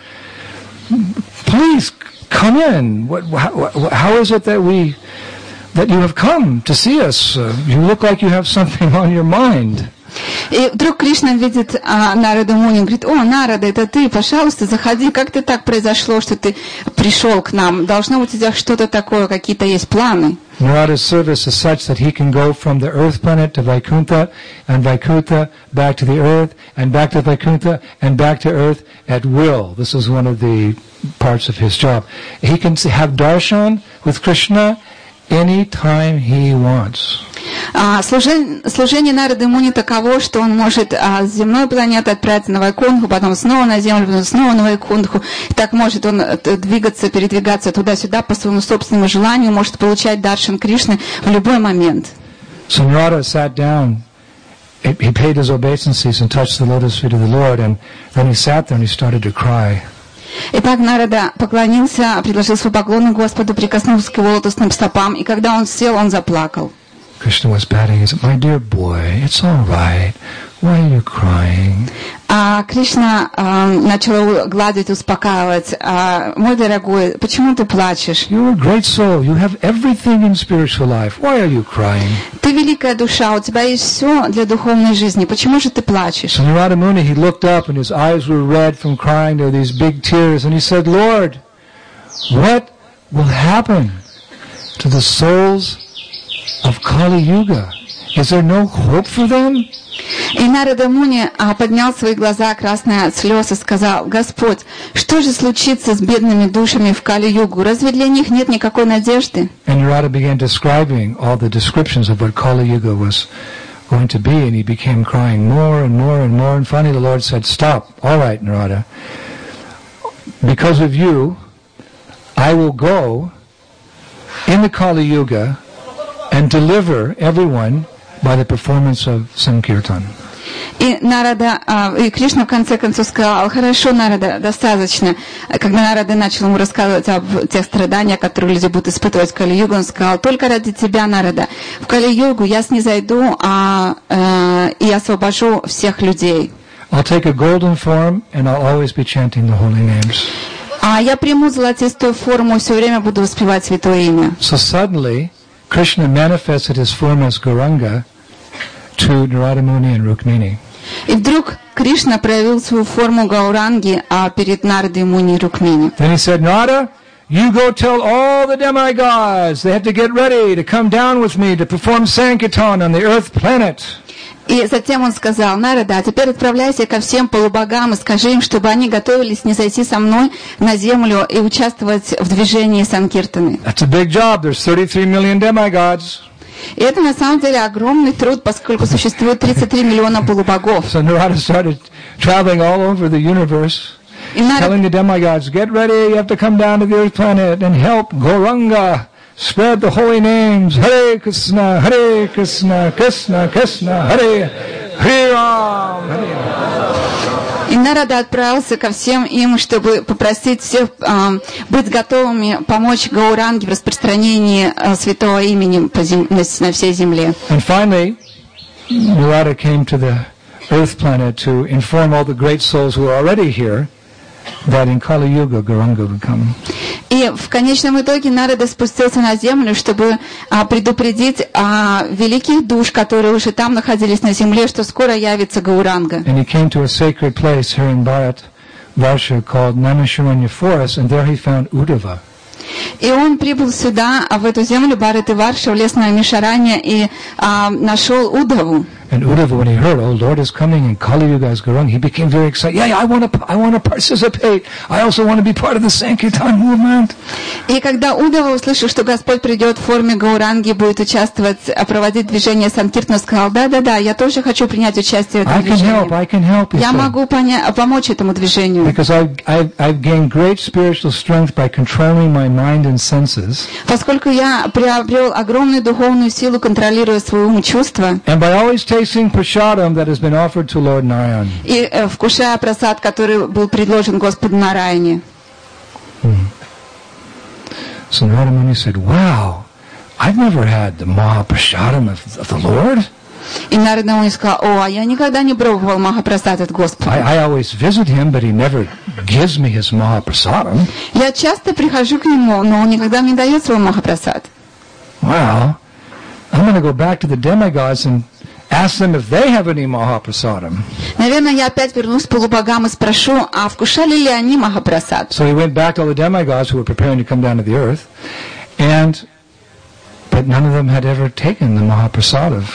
Please come in. What, how, how is it that we that you have come to see us? Uh, you look like you have something on your mind." И вдруг Кришна видит а, Нараду Муни, говорит: «О, Нарада, это ты, пожалуйста, заходи, как ты так произошло, что ты пришел к нам? Должно быть у тебя что-то такое, какие-то есть планы». Narada's service is such that he can go from the earth planet to Vaikuntha, and Vaikuntha back to the earth, and back to Vaikuntha, and back to earth at will. This is one of the parts of his job. He can have darshan with Krishna anytime he wants. А, служение, служение Нарады Муни таково, что он может а, с земной планеты отправиться на Вайкунтху, потом снова на Землю, потом снова на Вайкунтху. И так может он двигаться, передвигаться туда-сюда по своему собственному желанию, может получать даршан Кришны в любой момент. So Narada sat down, he he paid his obeisances and touched the lotus feet of the Lord, and then he sat there and he started to cry. Итак, Нарада поклонился, предложил свой поклон Господу, прикоснулся к его лотосным стопам, и когда он сел, он заплакал. Krishna was patting his, "My dear boy, it's all right. Why are you crying?" А Кришна а, начал гладить, успокаивать. А, «Мой дорогой, почему ты плачешь? You're a great soul. You have everything in spiritual life. Why are you crying? Ты великая душа, у тебя есть все для духовной жизни. Почему же ты плачешь?» So Narada Muni, he looked up and his eyes were red from crying. There were these big tears. And he said, "Lord, what will happen to the souls of Kali Yuga? Is there no hope for them?" И Нарада Муни а, поднял свои глаза, красные от слез, и сказал: «Господь, что же случится с бедными душами в Кали-югу? Разве для них нет никакой надежды?» And Narada began describing all the descriptions of what Kali Yuga was going to be, and he became crying more and more and more. And finally the Lord said, "Stop. All right, Narada. Because of you, I will go in the Kali Yuga and deliver everyone by the performance of Sankirtan." И Нарада, а, и Кришна в конце концов сказал: «Хорошо, Нарада, достаточно». Когда Нарада начал ему рассказывать об тех страданиях, которые люди будут испытывать в Кали-югу, он сказал: «Только ради тебя, Нарада, в Кали-югу я снизойду а, а, и освобожу всех людей. I'll take a golden form and I'll always be chanting the holy names." А я приму золотистую форму и все время буду воспевать святое имя». So suddenly, Krishna manifested his form as Gauranga to Narada Muni and Rukmini. И вдруг Кришна проявил свою форму Гауранги а перед Нардой, Муни и Рукмини. Then he said, Narada, you go tell all the demigods they have to get ready to come down with me to perform Sankirtan on the earth planet. И затем он сказал: Нарада, а теперь отправляйся ко всем полубогам и скажи им, чтобы они готовились не зайти со мной на землю и участвовать в движении Санкиртаны. That's a big job. There's thirty-three million demigods. И это на самом деле огромный труд, поскольку существует тридцать три миллиона полубогов. So Narada started traveling all over the universe, И Нарада, telling the demigods, get ready, you have to come down to the earth planet and help Gauranga spread the holy names. Hare Krishna, Hare Krishna, Krishna Krishna, Hare Hare Ram, Hare Ram. и Нарада отправился ко всем им, чтобы попросить всех э, быть готовыми помочь Гауранге в распространении э, святого имени по зем... на, на всей земле. And finally, Narada came to the earth planet to inform all the great souls who are already here that in Kali Yuga, Gauranga would come. И в конечном итоге Нарада спустился на землю, чтобы а, предупредить а, великих душ, которые уже там находились на земле, что скоро явится Гауранга. And he came to a sacred place here in Bharat Varsha called Naimisharanya Forest, and there he found Uddhava. И он прибыл сюда, в эту землю Бхараты Варша, в лесное Мишарanya, и а, нашел Удаву. And Uddhava, when he heard, oh, Lord is coming and Kali Yuga is Gauranga, he became very excited. Yeah, yeah, I want to, I want to participate. I also want to be part of the Sankirtan movement. И когда Удава услышал, что Господь придет в форме Гауранги, будет участвовать, проводить движение Санкиртана, сказал: да, да, да, я тоже хочу принять участие в этом I can help, движении. I can help, he Я said. могу поня- помочь этому движению. Because I've, I've, I've gained great spiritual strength by controlling my mind and senses, Поскольку я приобрел огромную духовную силу, контролируя свое ум и чувства, and by always tasting prasadam that has been offered to Lord Narayan. и э, вкушая прасад, который был предложен Господу Нараяне. Hmm. So Narada Muni said, wow, I've never had the Mahaprasadam of, of the Lord. И Нарада Муни сказал: о, а я никогда не пробовал Махапрасад от Господа. I, I always visit him, but he never gives me his Mahaprasadam. Я часто прихожу к нему, но он никогда мне не дает свой Махапрасад. Wow, I'm going to go back to the demigods and ask them if they have any Mahaprasadam. Наверное, я опять вернусь к полубогам и спрошу, а вкушали ли они Махапрасад? So he went back to all the demigods who were preparing to come down to the earth, and but none of them had ever taken the Mahaprasadam.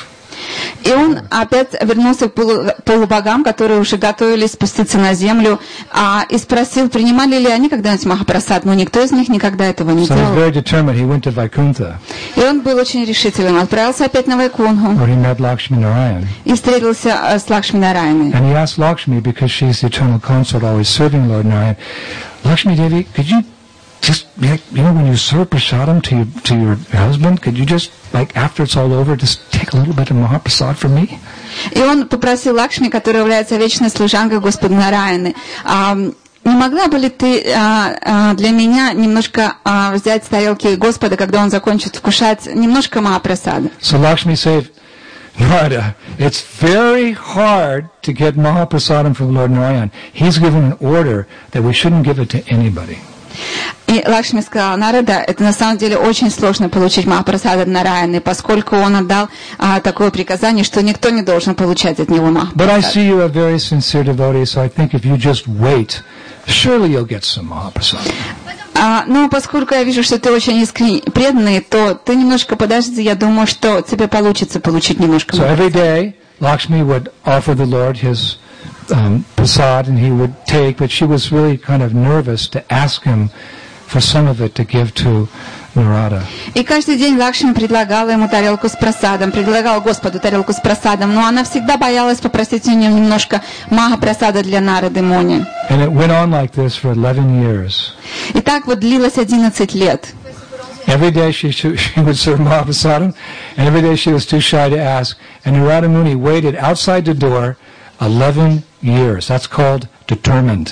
И он опять вернулся к полу- полубогам, которые уже готовились спуститься на землю, а, и спросил, принимали ли они когда-нибудь Махапрасад, но никто из них никогда этого не So he was делал. very determined. He went to Vaikuntha, И он был очень решителен, отправился опять на Вайкунху where he met Lakshmi Narayan. и встретился э, с Лакшми Нараяной. And he asked Lakshmi, because she's the eternal consort, always serving Lord Narayan, Lakshmi Devi, could you just, like, you know, when you serve prasadam to your, to your husband, could you just, like, after it's all over, just take a little bit of Mahaprasad from me? И он попросил Лакшми, которая является вечной служанкой Господа Нараяны, а, не могла бы ли ты а, а, для меня немножко а, взять с тарелки Господа, когда он закончит вкушать, немножко Махапрасада? So Lakshmi said, Narada, it's very hard to get Mahaprasadam from Lord Narayan. He's given an order that we shouldn't give it to anybody. И Лакшми сказала: Нарада, это на самом деле очень сложно получить Махапрасад от Нараяны, поскольку он отдал а, такое приказание, что никто не должен получать от него But I Махапрасад. see you are very sincere devotee, so I think if you just wait, surely you'll get some Mahaprasad. А, но поскольку я вижу, что ты очень искренне преданный, то ты немножко подожди, я думаю, что тебе получится получить немножко So every Махапрасада. day, Lakshmi would offer the Lord his um, prasad, and he would take, but she was really kind of nervous to ask him for some of it to give to Narada. И каждый день Лакшми предлагала ему тарелку с прасадом, предлагала Господу тарелку с прасадом, но она всегда боялась попросить у него немножко Махапрасада для Нарады Муни. And it went on like this for eleven years. И так вот длилось одиннадцать лет. Every day she, she would serve Mahaprasadam, and every day she was too shy to ask. And Narada Muni waited outside the door eleven years. That's called determined.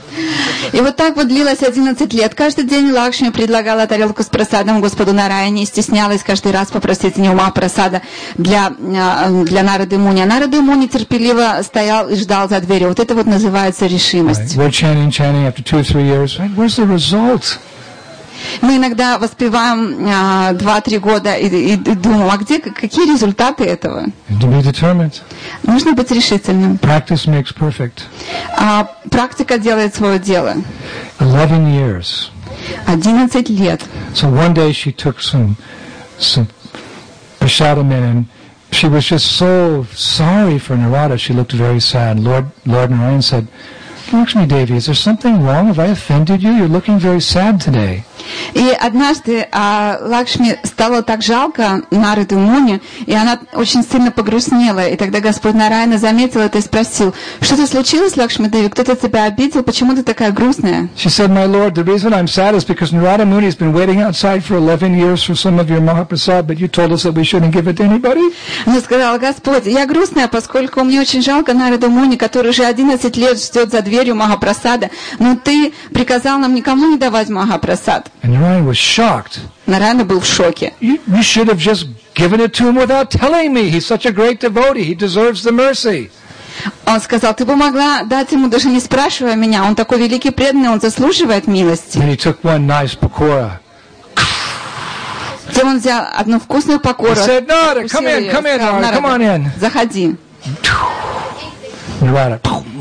И вот так вот длилось одиннадцать лет. Каждый день Лакшми предлагала тарелку с прасадом Господу Нараяне и стеснялась каждый раз попросить у него Махапрасада для, для Нарады Муни. А Нарада Муни терпеливо стоял и ждал за дверью. Вот это вот называется решимость. Right. We're chanting, chanting after two or three years. Right? Where's the result? Мы иногда воспеваем а, два-три года и, и, и думаем, а где, какие результаты этого? To be determined. Нужно быть решительным. Practice makes perfect. А практика делает свое дело. Eleven years. Одиннадцать лет. So one day she took some some prasadam in, and she was just so sorry for Narada. She looked very sad. Lord Lord Narayan said, Lakshmi Devi, is there something wrong? Have I offended you? You're looking very sad today. И однажды а, Лакшми стало так жалко Нараду Муни, и она очень сильно погрустнела. И тогда Господь Нараяна заметил это и спросил, что-то случилось, Лакшми Деви? Кто-то тебя обидел? Почему ты такая грустная? She said, my Lord, the reason I'm sad is because Narada Muni has been waiting outside for eleven years for some of your Mahaprasad, but you told us that we shouldn't give it to anybody. Она сказала, Господь, я грустная, поскольку мне очень жалко Нараду Муни, который уже одиннадцать лет ждет за дверью Махапрасада, но ты приказал нам никому не давать Махапрасад. And Narayana was shocked. Нараяна был в шоке. You, you should have just given it to him without telling me. He's such a great devotee. He deserves the mercy. Он сказал, ты бы могла дать ему, даже не спрашивая меня. Он такой великий преданный, он заслуживает милости. And he took one nice pakora. Затем он взял одну вкусную покору. He said, Narada, come in, come in, Narada, come on in. Заходи. Narada.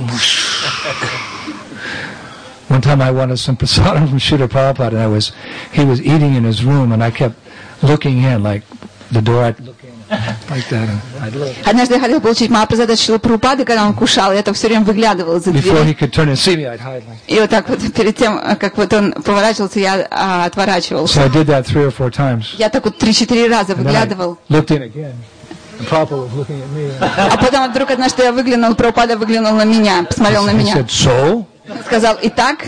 One time I wanted some prasadam from Srila Prabhupada, and I was, he was eating in his room, and I kept looking in, like the door, I'd look in, like that, and I'd look. Однажды я хотел получить Махапрасад от Шрилы Прабхупады, когда он кушал, я так все время выглядывал за Before he дверь. could turn and see me, I'd hide like. И вот так вот, перед тем, как вот он поворачивался, я а, отворачивался. So I did that three or four times. Я так вот три-четыре раза And then выглядывал. I looked in again. And Prabhupada was looking at me. А потом вдруг однажды я выглянул, Прабхупада выглянул на меня, посмотрел на He меня. said, so? Сказал, итак,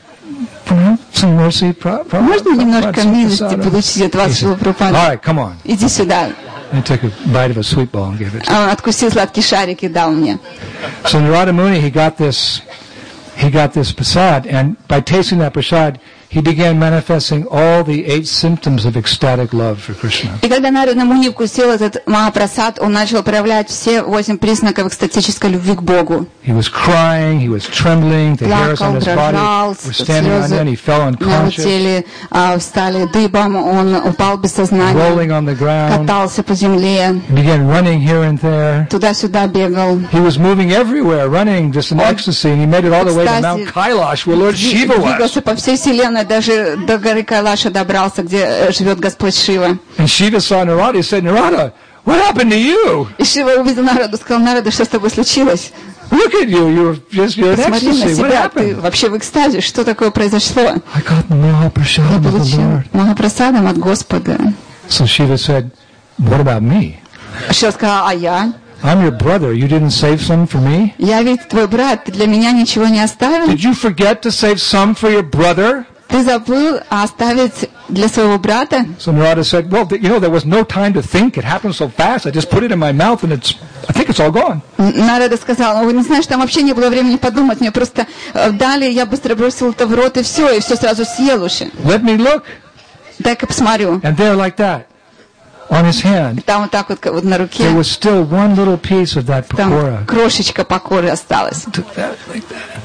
Some mercy, Prabhupada. можно немножко милости получить от вас, Шрила All Прабхупада? right, come on. Иди сюда. I took a bite of a sweet ball and gave it to him. Он откусил сладкий шарик и дал мне. So Narada Muni, he got this, he got this prasad, and by tasting that prasad, he began manifesting all the eight symptoms of ecstatic love for Krishna. И когда Нарада Муни вкусил этот Махапрасад, он начал проявлять все восемь признаков экстатической любви к Богу. He was crying, he was trembling, the hairs on Плакал, his body дрожал, were standing on end, he fell на unconscious, теле а, встали дыбом, он упал без сознания, rolling on the ground, катался по земле, he began running here and there. туда-сюда бегал. He was moving everywhere, running just in Он ecstasy, and he made it all the way to экстазе Mount Kailash, where Lord Shiva was. Двигался по всей вселенной, даже до горы Кайлаша добрался, где э, живет Господь Шива. And Shiva saw Narada, he said, Narada, what happened to you? И Шива увидел Нараду, сказал, Нарада, что с тобой случилось? Look at you, you're just, you're in Посмотри на ecstasy, what себя, ты happened? вообще в экстазе, что такое произошло? I got the Mahaprasad Я of the получил Lord. Махапрасадом от Господа. So Shiva said, what about me? Шива сказал, а я? I'm your brother, you didn't save some for me? Я ведь твой брат, ты для меня ничего не оставил? Did you forget to save some for your brother? Ты забыл оставить для своего брата? So Narada said, well, you know, there was no time to think. It happened so fast. I just put it in my mouth and it's, I think it's all gone. Нарада сказал, вы не знаете, там вообще не было времени подумать, мне просто э, дали, я быстро бросил это в рот и все, и все сразу съел уже. Let me look. Дай-ка посмотрю. And there like that, on his hand, Там вот так вот, вот на руке, there was still one little piece of that там pakora. крошечка покоры осталась. Took that like that.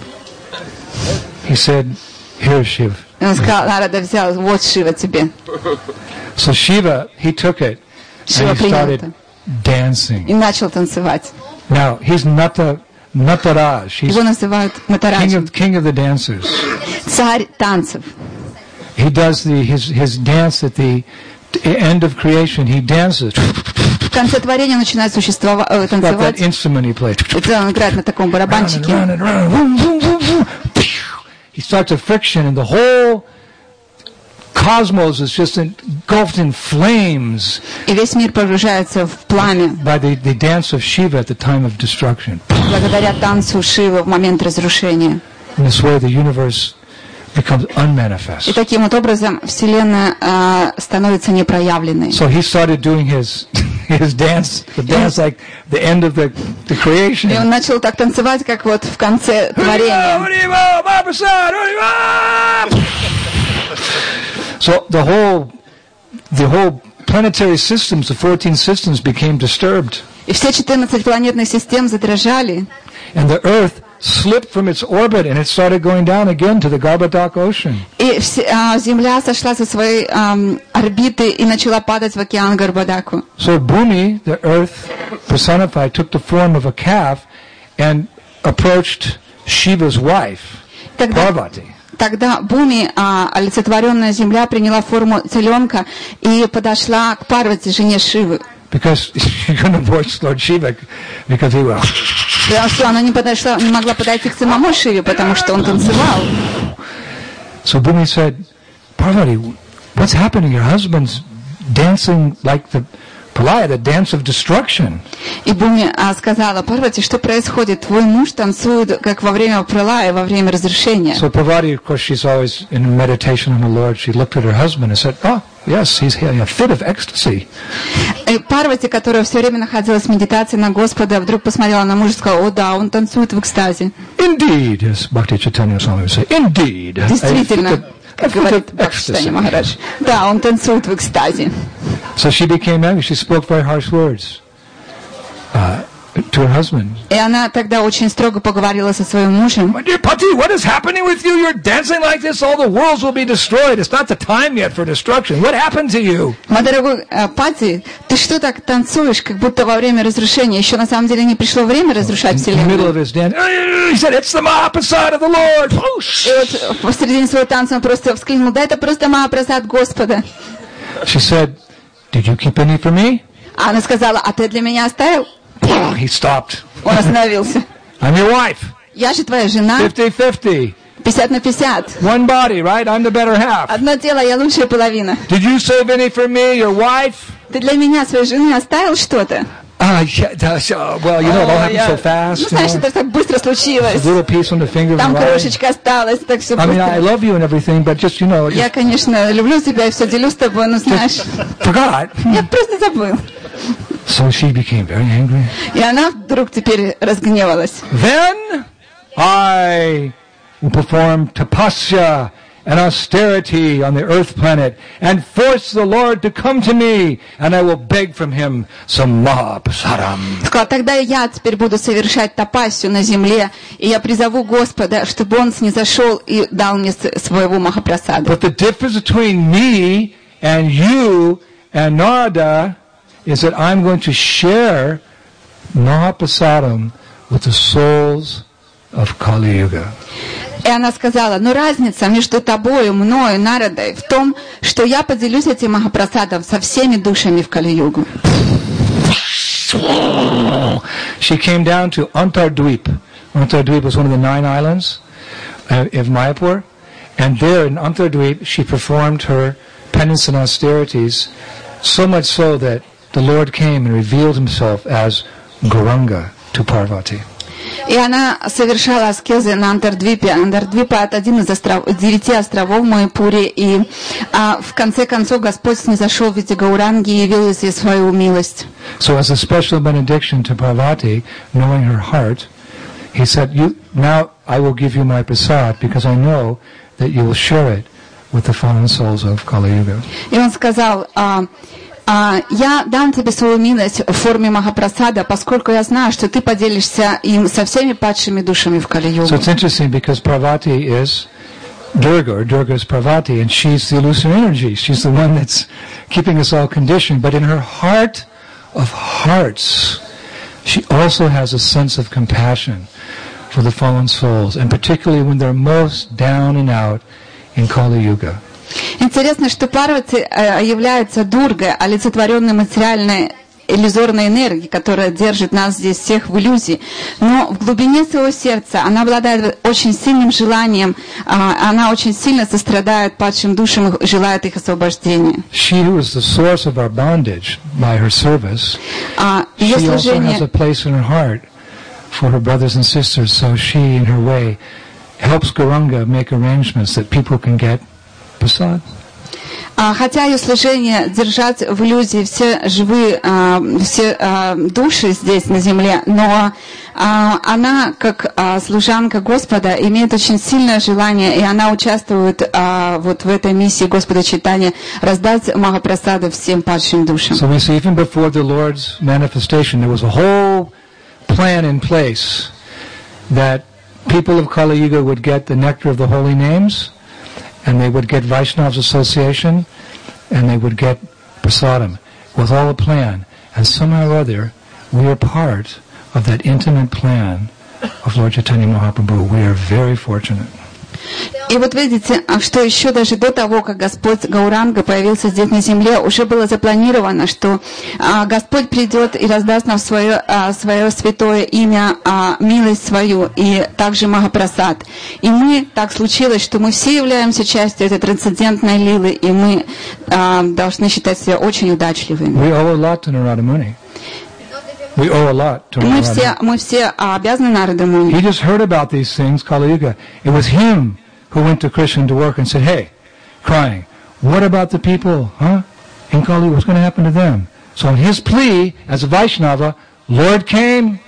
He said, here, Shiva. И он сказал, Нарада взял, вот Шива тебе. So Shiva, he took it Шива and he принял started это dancing. и начал танцевать. Now, he's Nata, Nataraj. He's Его называют king Натараджем, of, king of the dancers. царь танцев. He does the, his, his dance at the end of creation. He dances. В конце творения начинает существовать, э, Got that танцевать. instrument he plays. Это он играет на таком Round and барабанчике. round and round. Vroom, vroom, vroom, vroom. He starts a friction and the whole cosmos is just engulfed in flames И весь мир погружается в пламя by the, the dance of Shiva at the time of destruction. благодаря танцу Шивы в момент разрушения. In this way the universe becomes И unmanifest. таким вот образом Вселенная э, становится непроявленной. So he started doing his his dance, the dance like the end of the, the creation. И он начал так танцевать, как вот в конце творения. So the whole the whole planetary systems, the fourteen systems became disturbed. И все четырнадцать планетных систем задрожали. And the earth slipped from its orbit and it started going down again to the Garbhodak Ocean. И а, Земля сошла со своей ам, орбиты и начала падать в океан Гарбодаку. So Bhumi, the earth personified, took the form of a calf and approached Shiva's wife, Тогда, Parvati. тогда Буми, а, олицетворенная Земля, приняла форму теленка и подошла к Парвати, жене Шивы. Because she couldn't approach Lord Shiva because he was. Потому что она не подошла, не могла подойти к самому Шиве, потому что он танцевал. So Bhumi said, Parvati, what's happening? Your husband's dancing like the Pralaya, the dance of destruction. И Буми а, сказала: Парвати, что происходит? Твой муж танцует, как во время Пралая, во время разрушения. So Parvati, of course, she's always in meditation on the Lord. She looked at her husband and said, oh, yes, he's having a fit of ecstasy. И Парвати, которая все время находилась в медитации на Господа, вдруг посмотрела на мужа и сказала: о да, он танцует в экстазе. Indeed, as Bhakti Chaitanya Swami would say, indeed. Действительно, как говорит Бхакти Чайтанья Махарадж. Да, он танцует в экстазе. So she became angry. She spoke very harsh words uh, to her husband. И она тогда очень строго поговорила со своим мужем. My dear Pati, what is happening with you? You're dancing like this. All the worlds will be destroyed. It's not the time yet for destruction. What happened to you? Мой дорогой э, Пати, ты что так танцуешь, как будто во время разрушения? Еще на самом деле не пришло время разрушать In the middle of Вселенную. his dance, he said, it's the Mahaprasad of the Lord. И вот посередине своего танца он просто вскрикнул: да это просто Махапрасад Господа. She said, did you keep any for me? А она сказала: а ты для меня оставил? He stopped. Он остановился. I'm your wife. Я же твоя жена. fifty-fifty. пятьдесят на пятьдесят. One body, right? I'm the better half. Одно тело, я лучшая половина. Did you save any for me, your wife? Ты для меня, своей жены, оставил что-то? Ah, yeah, that's, uh, well, you know, it all happened so fast. Ну, You знаешь, know? это так быстро случилось. A little piece on the finger of Там the eye. крошечка осталась, так все I mean, I быстро. love you and everything, but just, you know, Я, just конечно, люблю тебя и все делю с тобой, но знаешь, forgot. я просто забыл. So she became very angry. И она вдруг теперь разгневалась. Then I will perform tapasya and austerity on the earth planet and force the Lord to come to me, and I will beg from him some mahaprasadam. Сказала: тогда я теперь буду совершать тапассию на земле, и я призову Господа, чтобы Он снизошел и дал мне с- своего Махапрасада. But the difference between me and you and Narada is that I'm going to share mahaprasadam with the souls of Kali Yuga. И она сказала: но разница между тобою, мною, Нарадой в том, что я поделюсь этим Махапрасадом со всеми душами в Кали-югу. She came down to Antardweep. Antardweep was one of the nine islands uh, of Mayapur. And there in Antardweep, she performed her penance and austerities, so much so that the Lord came and revealed himself as Gauranga to Parvati. И она совершала аскезы на Антардвипе. Антардвипа — это один из остров, девяти островов Майяпуре. И а, в конце концов Господь снизошел в виде Гауранги и явил ей свою милость. So as a special benediction to Parvati, knowing her heart, he said, "You now I will give you my prasad because I know that you will share it with the fallen souls of Kali Yuga." И он сказал: а, а, я дам тебе свою милость в форме Махапрасада, поскольку я знаю, что ты поделишься им со всеми падшими душами в Кали-югу. So it's interesting because Parvati is Durga, or Durga is Parvati, and she's the illusory energy. She's the one that's keeping us all conditioned. But in her heart of hearts, she also has a sense of compassion for the fallen souls, and particularly when they're most down and out in Kali Yuga. Интересно, что Парвати э, является Дургой, олицетворенной материальной иллюзорной энергией, которая держит нас здесь всех в иллюзии. Но в глубине своего сердца она обладает очень сильным желанием, э, она очень сильно сострадает падшим душам и желает их освобождения. She who is the source of our bondage by her service, А ее she also has a служение, place in her heart for her brothers and sisters, so she, in her way, helps Gauranga make arrangements that people can get prasad. а, хотя ее служение держать в иллюзии все живые, а, все а, души здесь на земле, но а, она, как а, служанка Господа, имеет очень сильное желание, и она участвует а, вот в этой миссии Господа Чайтаньи раздать Махапрасады всем падшим душам. So we see even before the Lord's manifestation, there was a whole plan in place that people of Kali Yuga would get the nectar of the holy names, and they would get Vaishnav's association, and they would get prasadam, with all a plan. And somehow or other, we are part of that intimate plan of Lord Chaitanya Mahaprabhu. We are very fortunate. И вот видите, что еще даже до того, как Господь Гауранга появился здесь на земле, уже было запланировано, что а, Господь придет и раздаст нам свое, а, свое святое имя, а, милость свою, и также Махапрасад. И мы, так случилось, что мы все являемся частью этой трансцендентной лилы, и мы а, должны считать себя очень удачливыми. We owe a lot to Narada Muni. We owe a lot to Мы Narada. все, мы все а, обязаны Нарада Муни. He just heard about these things, Kali Yuga. It was him who went to Krishna to work and said, hey, crying, what about the people, huh? In Kali Yuga, what's going to happen to them? So on his plea, as a Vaishnava, Lord came.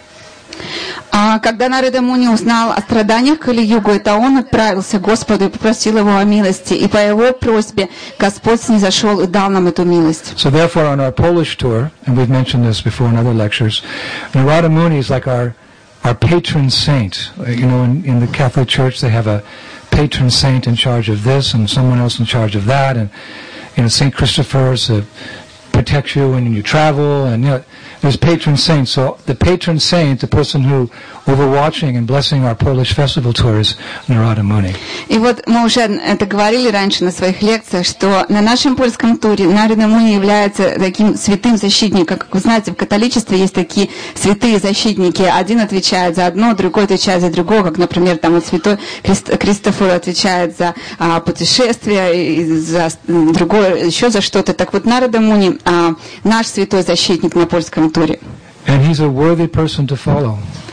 А когда Нарада Муни узнал о страданиях Кали-югу, это он отправился к Господу и попросил его о милости. И по его просьбе Господь снизошел и дал нам эту милость. So therefore on our Polish tour, and we've mentioned this before in other lectures, Narada Muni is like our, our patron saint. You know, in, in the Catholic Church they have a patron saint in charge of this and someone else in charge of that. And, you know, Saint Christopher uh, protects you when you travel, and, you know, there's patron saints. So the patron saint, the person who overwatching and blessing our Polish festival tour, is Narada Muni. И вот мы уже это говорили раньше на своих лекциях, что на нашем польском туре Нарада Муни является таким святым защитником. Как вы знаете, в католичестве есть такие святые защитники. Один отвечает за одно, другой отвечает за другое. Как, например, там вот святой Крист, Кристофор отвечает за а, путешествия, и за другое еще за что-то. Так вот, Нарада Муни а, наш святой защитник на польском туре. And he's a worthy person to follow.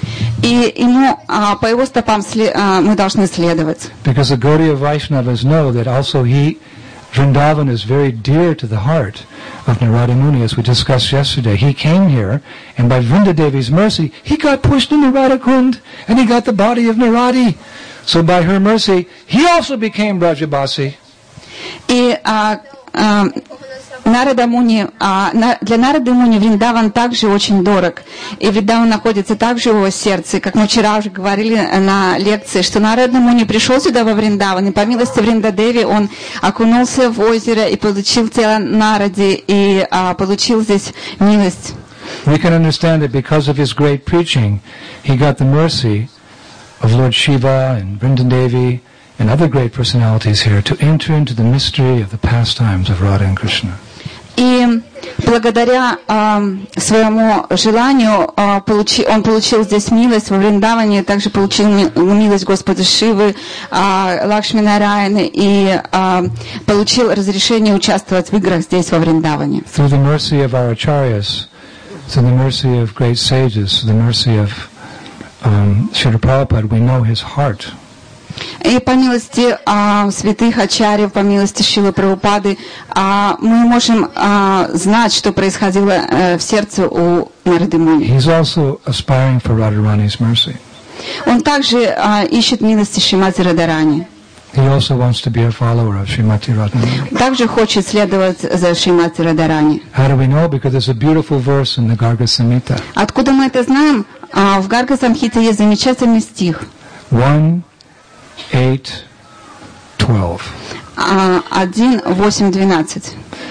И ему, а, по его стопам сли, а, мы должны следовать. Because the Gaudiya Vaishnavas know that also he, Vrindavan is very dear to the heart of Narada Muni, as we discussed yesterday. He came here, and by Vrindadevi's mercy, he got pushed into Radha Kund, and he got the body of Naradi. So by her mercy, he also became Brajabasi. И а, а, Нарада Муни, а, на, для Нарады Муни Вриндаван также очень дорог. И Вриндаван находится также в его сердце. Как мы вчера уже говорили на лекции, что Нарада Муни пришел сюда во Вриндаван, и по милости Вриндадеви он окунулся в озеро и получил тело Наради, и а, получил здесь милость. We can understand that because of his great preaching, he got the mercy of Lord Shiva and Vrindadevi and other great personalities here to enter into the mystery of the pastimes of Radha and Krishna. И благодаря э, своему желанию э, получи, он получил здесь милость во Вриндаване, также получил ми, милость Господа Шивы, э, Лакшми Нараяны, и э, получил разрешение участвовать в играх здесь во Вриндаване. Through the mercy of our acharyas, through the mercy of great sages, through the mercy of um, Srila Prabhupada, we know his heart. И по милости а, святых ачарьев, по милости Шрилы Прабхупады, а, мы можем а, знать, что происходило а, в сердце у Нарады Муни. He's also aspiring for Radharani's mercy. Он также а, ищет милости Шримати Радарани. He also wants to be a follower of Srimati Radharani. Также хочет следовать за Шримати Радарани. How do we know? Because there's a beautiful verse in the Garga Samhita. Откуда мы это знаем? А, в Гарга Самхите есть замечательный стих. One, eight, twelve. один, восемь, двенадцать.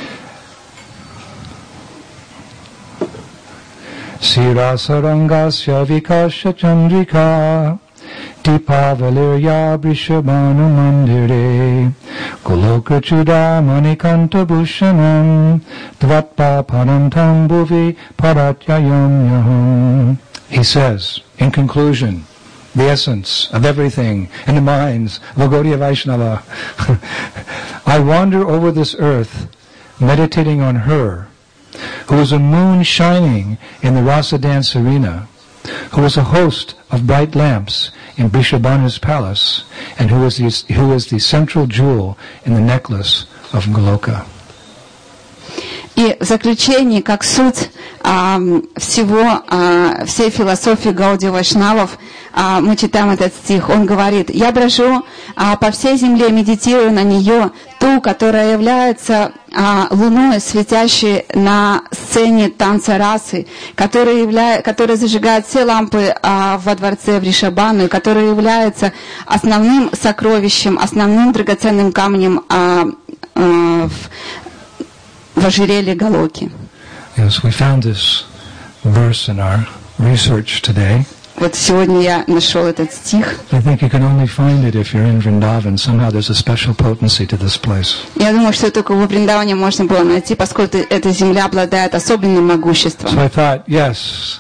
Sirasarangasya vikasya chandrika Dipavalirya Vrishabhanu Mandire Goloka Chuda Manikanta Bhushanam Dvatpa Parantam Bhuvi Paratyayam Yaham. He says, in conclusion, the essence of everything in the minds of a Gaudiya Vaishnava. I wander over this earth, meditating on her, who is a moon shining in the rasa dance arena, who is a host of bright lamps in Vrishabhanu's palace, and who is the, who is the central jewel in the necklace of Goloka. И в заключении, как суть а, всего, а, всей философии Гаудия Вайшнавов, а, мы читаем этот стих, он говорит: «Я брожу а, по всей земле, медитирую на нее, ту, которая является а, луной, светящей на сцене танца расы, которая, явля... которая зажигает все лампы а, во дворце Вришабану, которая является основным сокровищем, основным драгоценным камнем а, а, в, в ожерелье Галоки». Yes, we found this verse in our research today. Вот сегодня я нашел этот стих. I think you can only find it if you're in Vrindavan. Somehow there's a special potency to this place. Я думаю, что только во Вриндаване можно было найти, поскольку эта земля обладает особенным могуществом. So I thought, yes,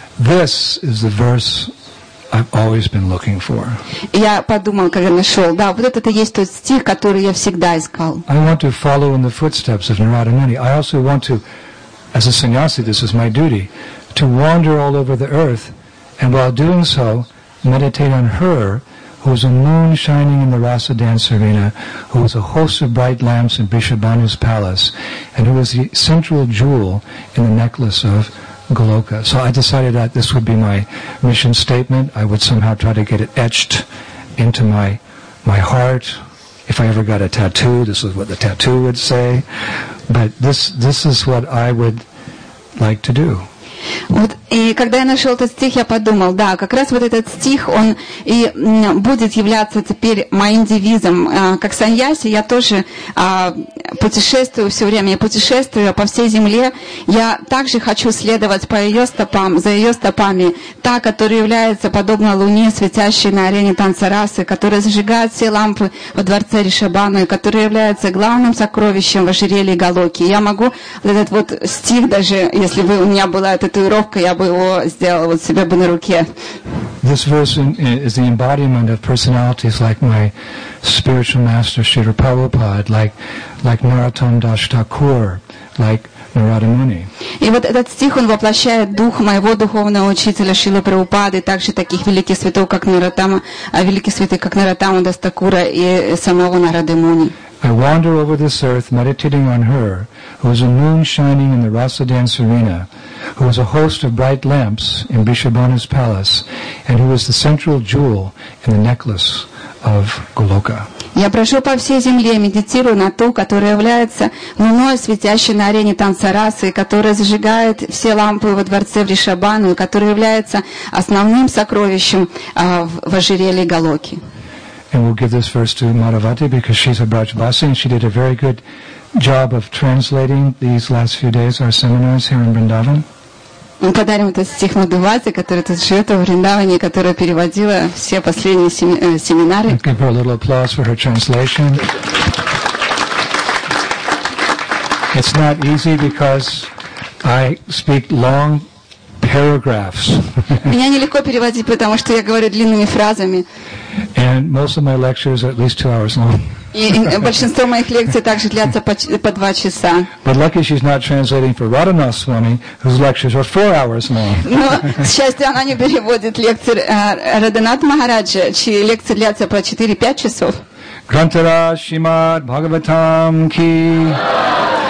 this is the verse I've always been looking for. Я подумал, когда нашел, да, вот это и есть тот стих, который я всегда искал. I want to follow in the footsteps of Narada Muni. I also want to, as a sannyasi, this is my duty, to wander all over the earth, and while doing so, meditate on her, who is a moon shining in the rasa dance arena, who is a host of bright lamps in Vrishabhanu's palace, and who is the central jewel in the necklace of Goloka. So I decided that this would be my mission statement. I would somehow try to get it etched into my my heart. If I ever got a tattoo, this is what the tattoo would say. But this this is what I would like to do. Вот, и когда я нашел этот стих, я подумал, да, как раз вот этот стих, он и будет являться теперь моим девизом. Как саньяси я тоже а, путешествую все время, я путешествую по всей земле. Я также хочу следовать по ее стопам, за ее стопами, та, которая является подобно луне, светящей на арене танца расы, которая зажигает все лампы во дворце Ришабану, и которая является главным сокровищем в ожерелье Галоки. Я могу вот этот вот стих, даже если бы у меня была эта татуировка, я бы его сделала вот себе бы на руке. This verse is the embodiment of personalities like my spiritual master Srila Prabhupada, like like Narottam Das Thakur, like Narada Muni. И вот этот стих, он воплощает дух моего духовного учителя Шрилы Прабхупады, также таких великих святых, как Нароттама, великих святых, как Нароттама Дас Thakura и самого Нарады Муни. I wander over this earth meditating on her, who is a moon shining in the rasa dance arena, who is a host of bright lamps in Vrishabhanu's palace, and who is the central jewel in the necklace of Goloka. Я прошу по всей земле, медитирую на ту, которая является луной, светящей на арене танца расы, которая зажигает все лампы во дворце Вришабану, и которая является основным сокровищем а, в, в ожерелье Галоки. And we'll give this verse to Madhavati because she's a Brajvasi and she did a very good job of translating these last few days, our seminars here in Vrindavan. Мы подарим этот стих Мадхавати, который тут живет в Вриндаване, которая переводила все последние семи, э, семинары. Let's give her a little applause for her translation. It's not easy because I speak long paragraphs. Меня нелегко переводить, потому что я говорю длинными фразами. And most of my lectures are at least two hours long. И, и большинство моих лекций также длятся по, по два часа. But lucky she's not translating for Radhanath Swami, whose lectures are four hours long. Но, к счастью, она не переводит лекции э, Радханат Махараджа, чьи лекции длятся по четыре-пять часов. Grantara Shrimad Bhagavatam Ki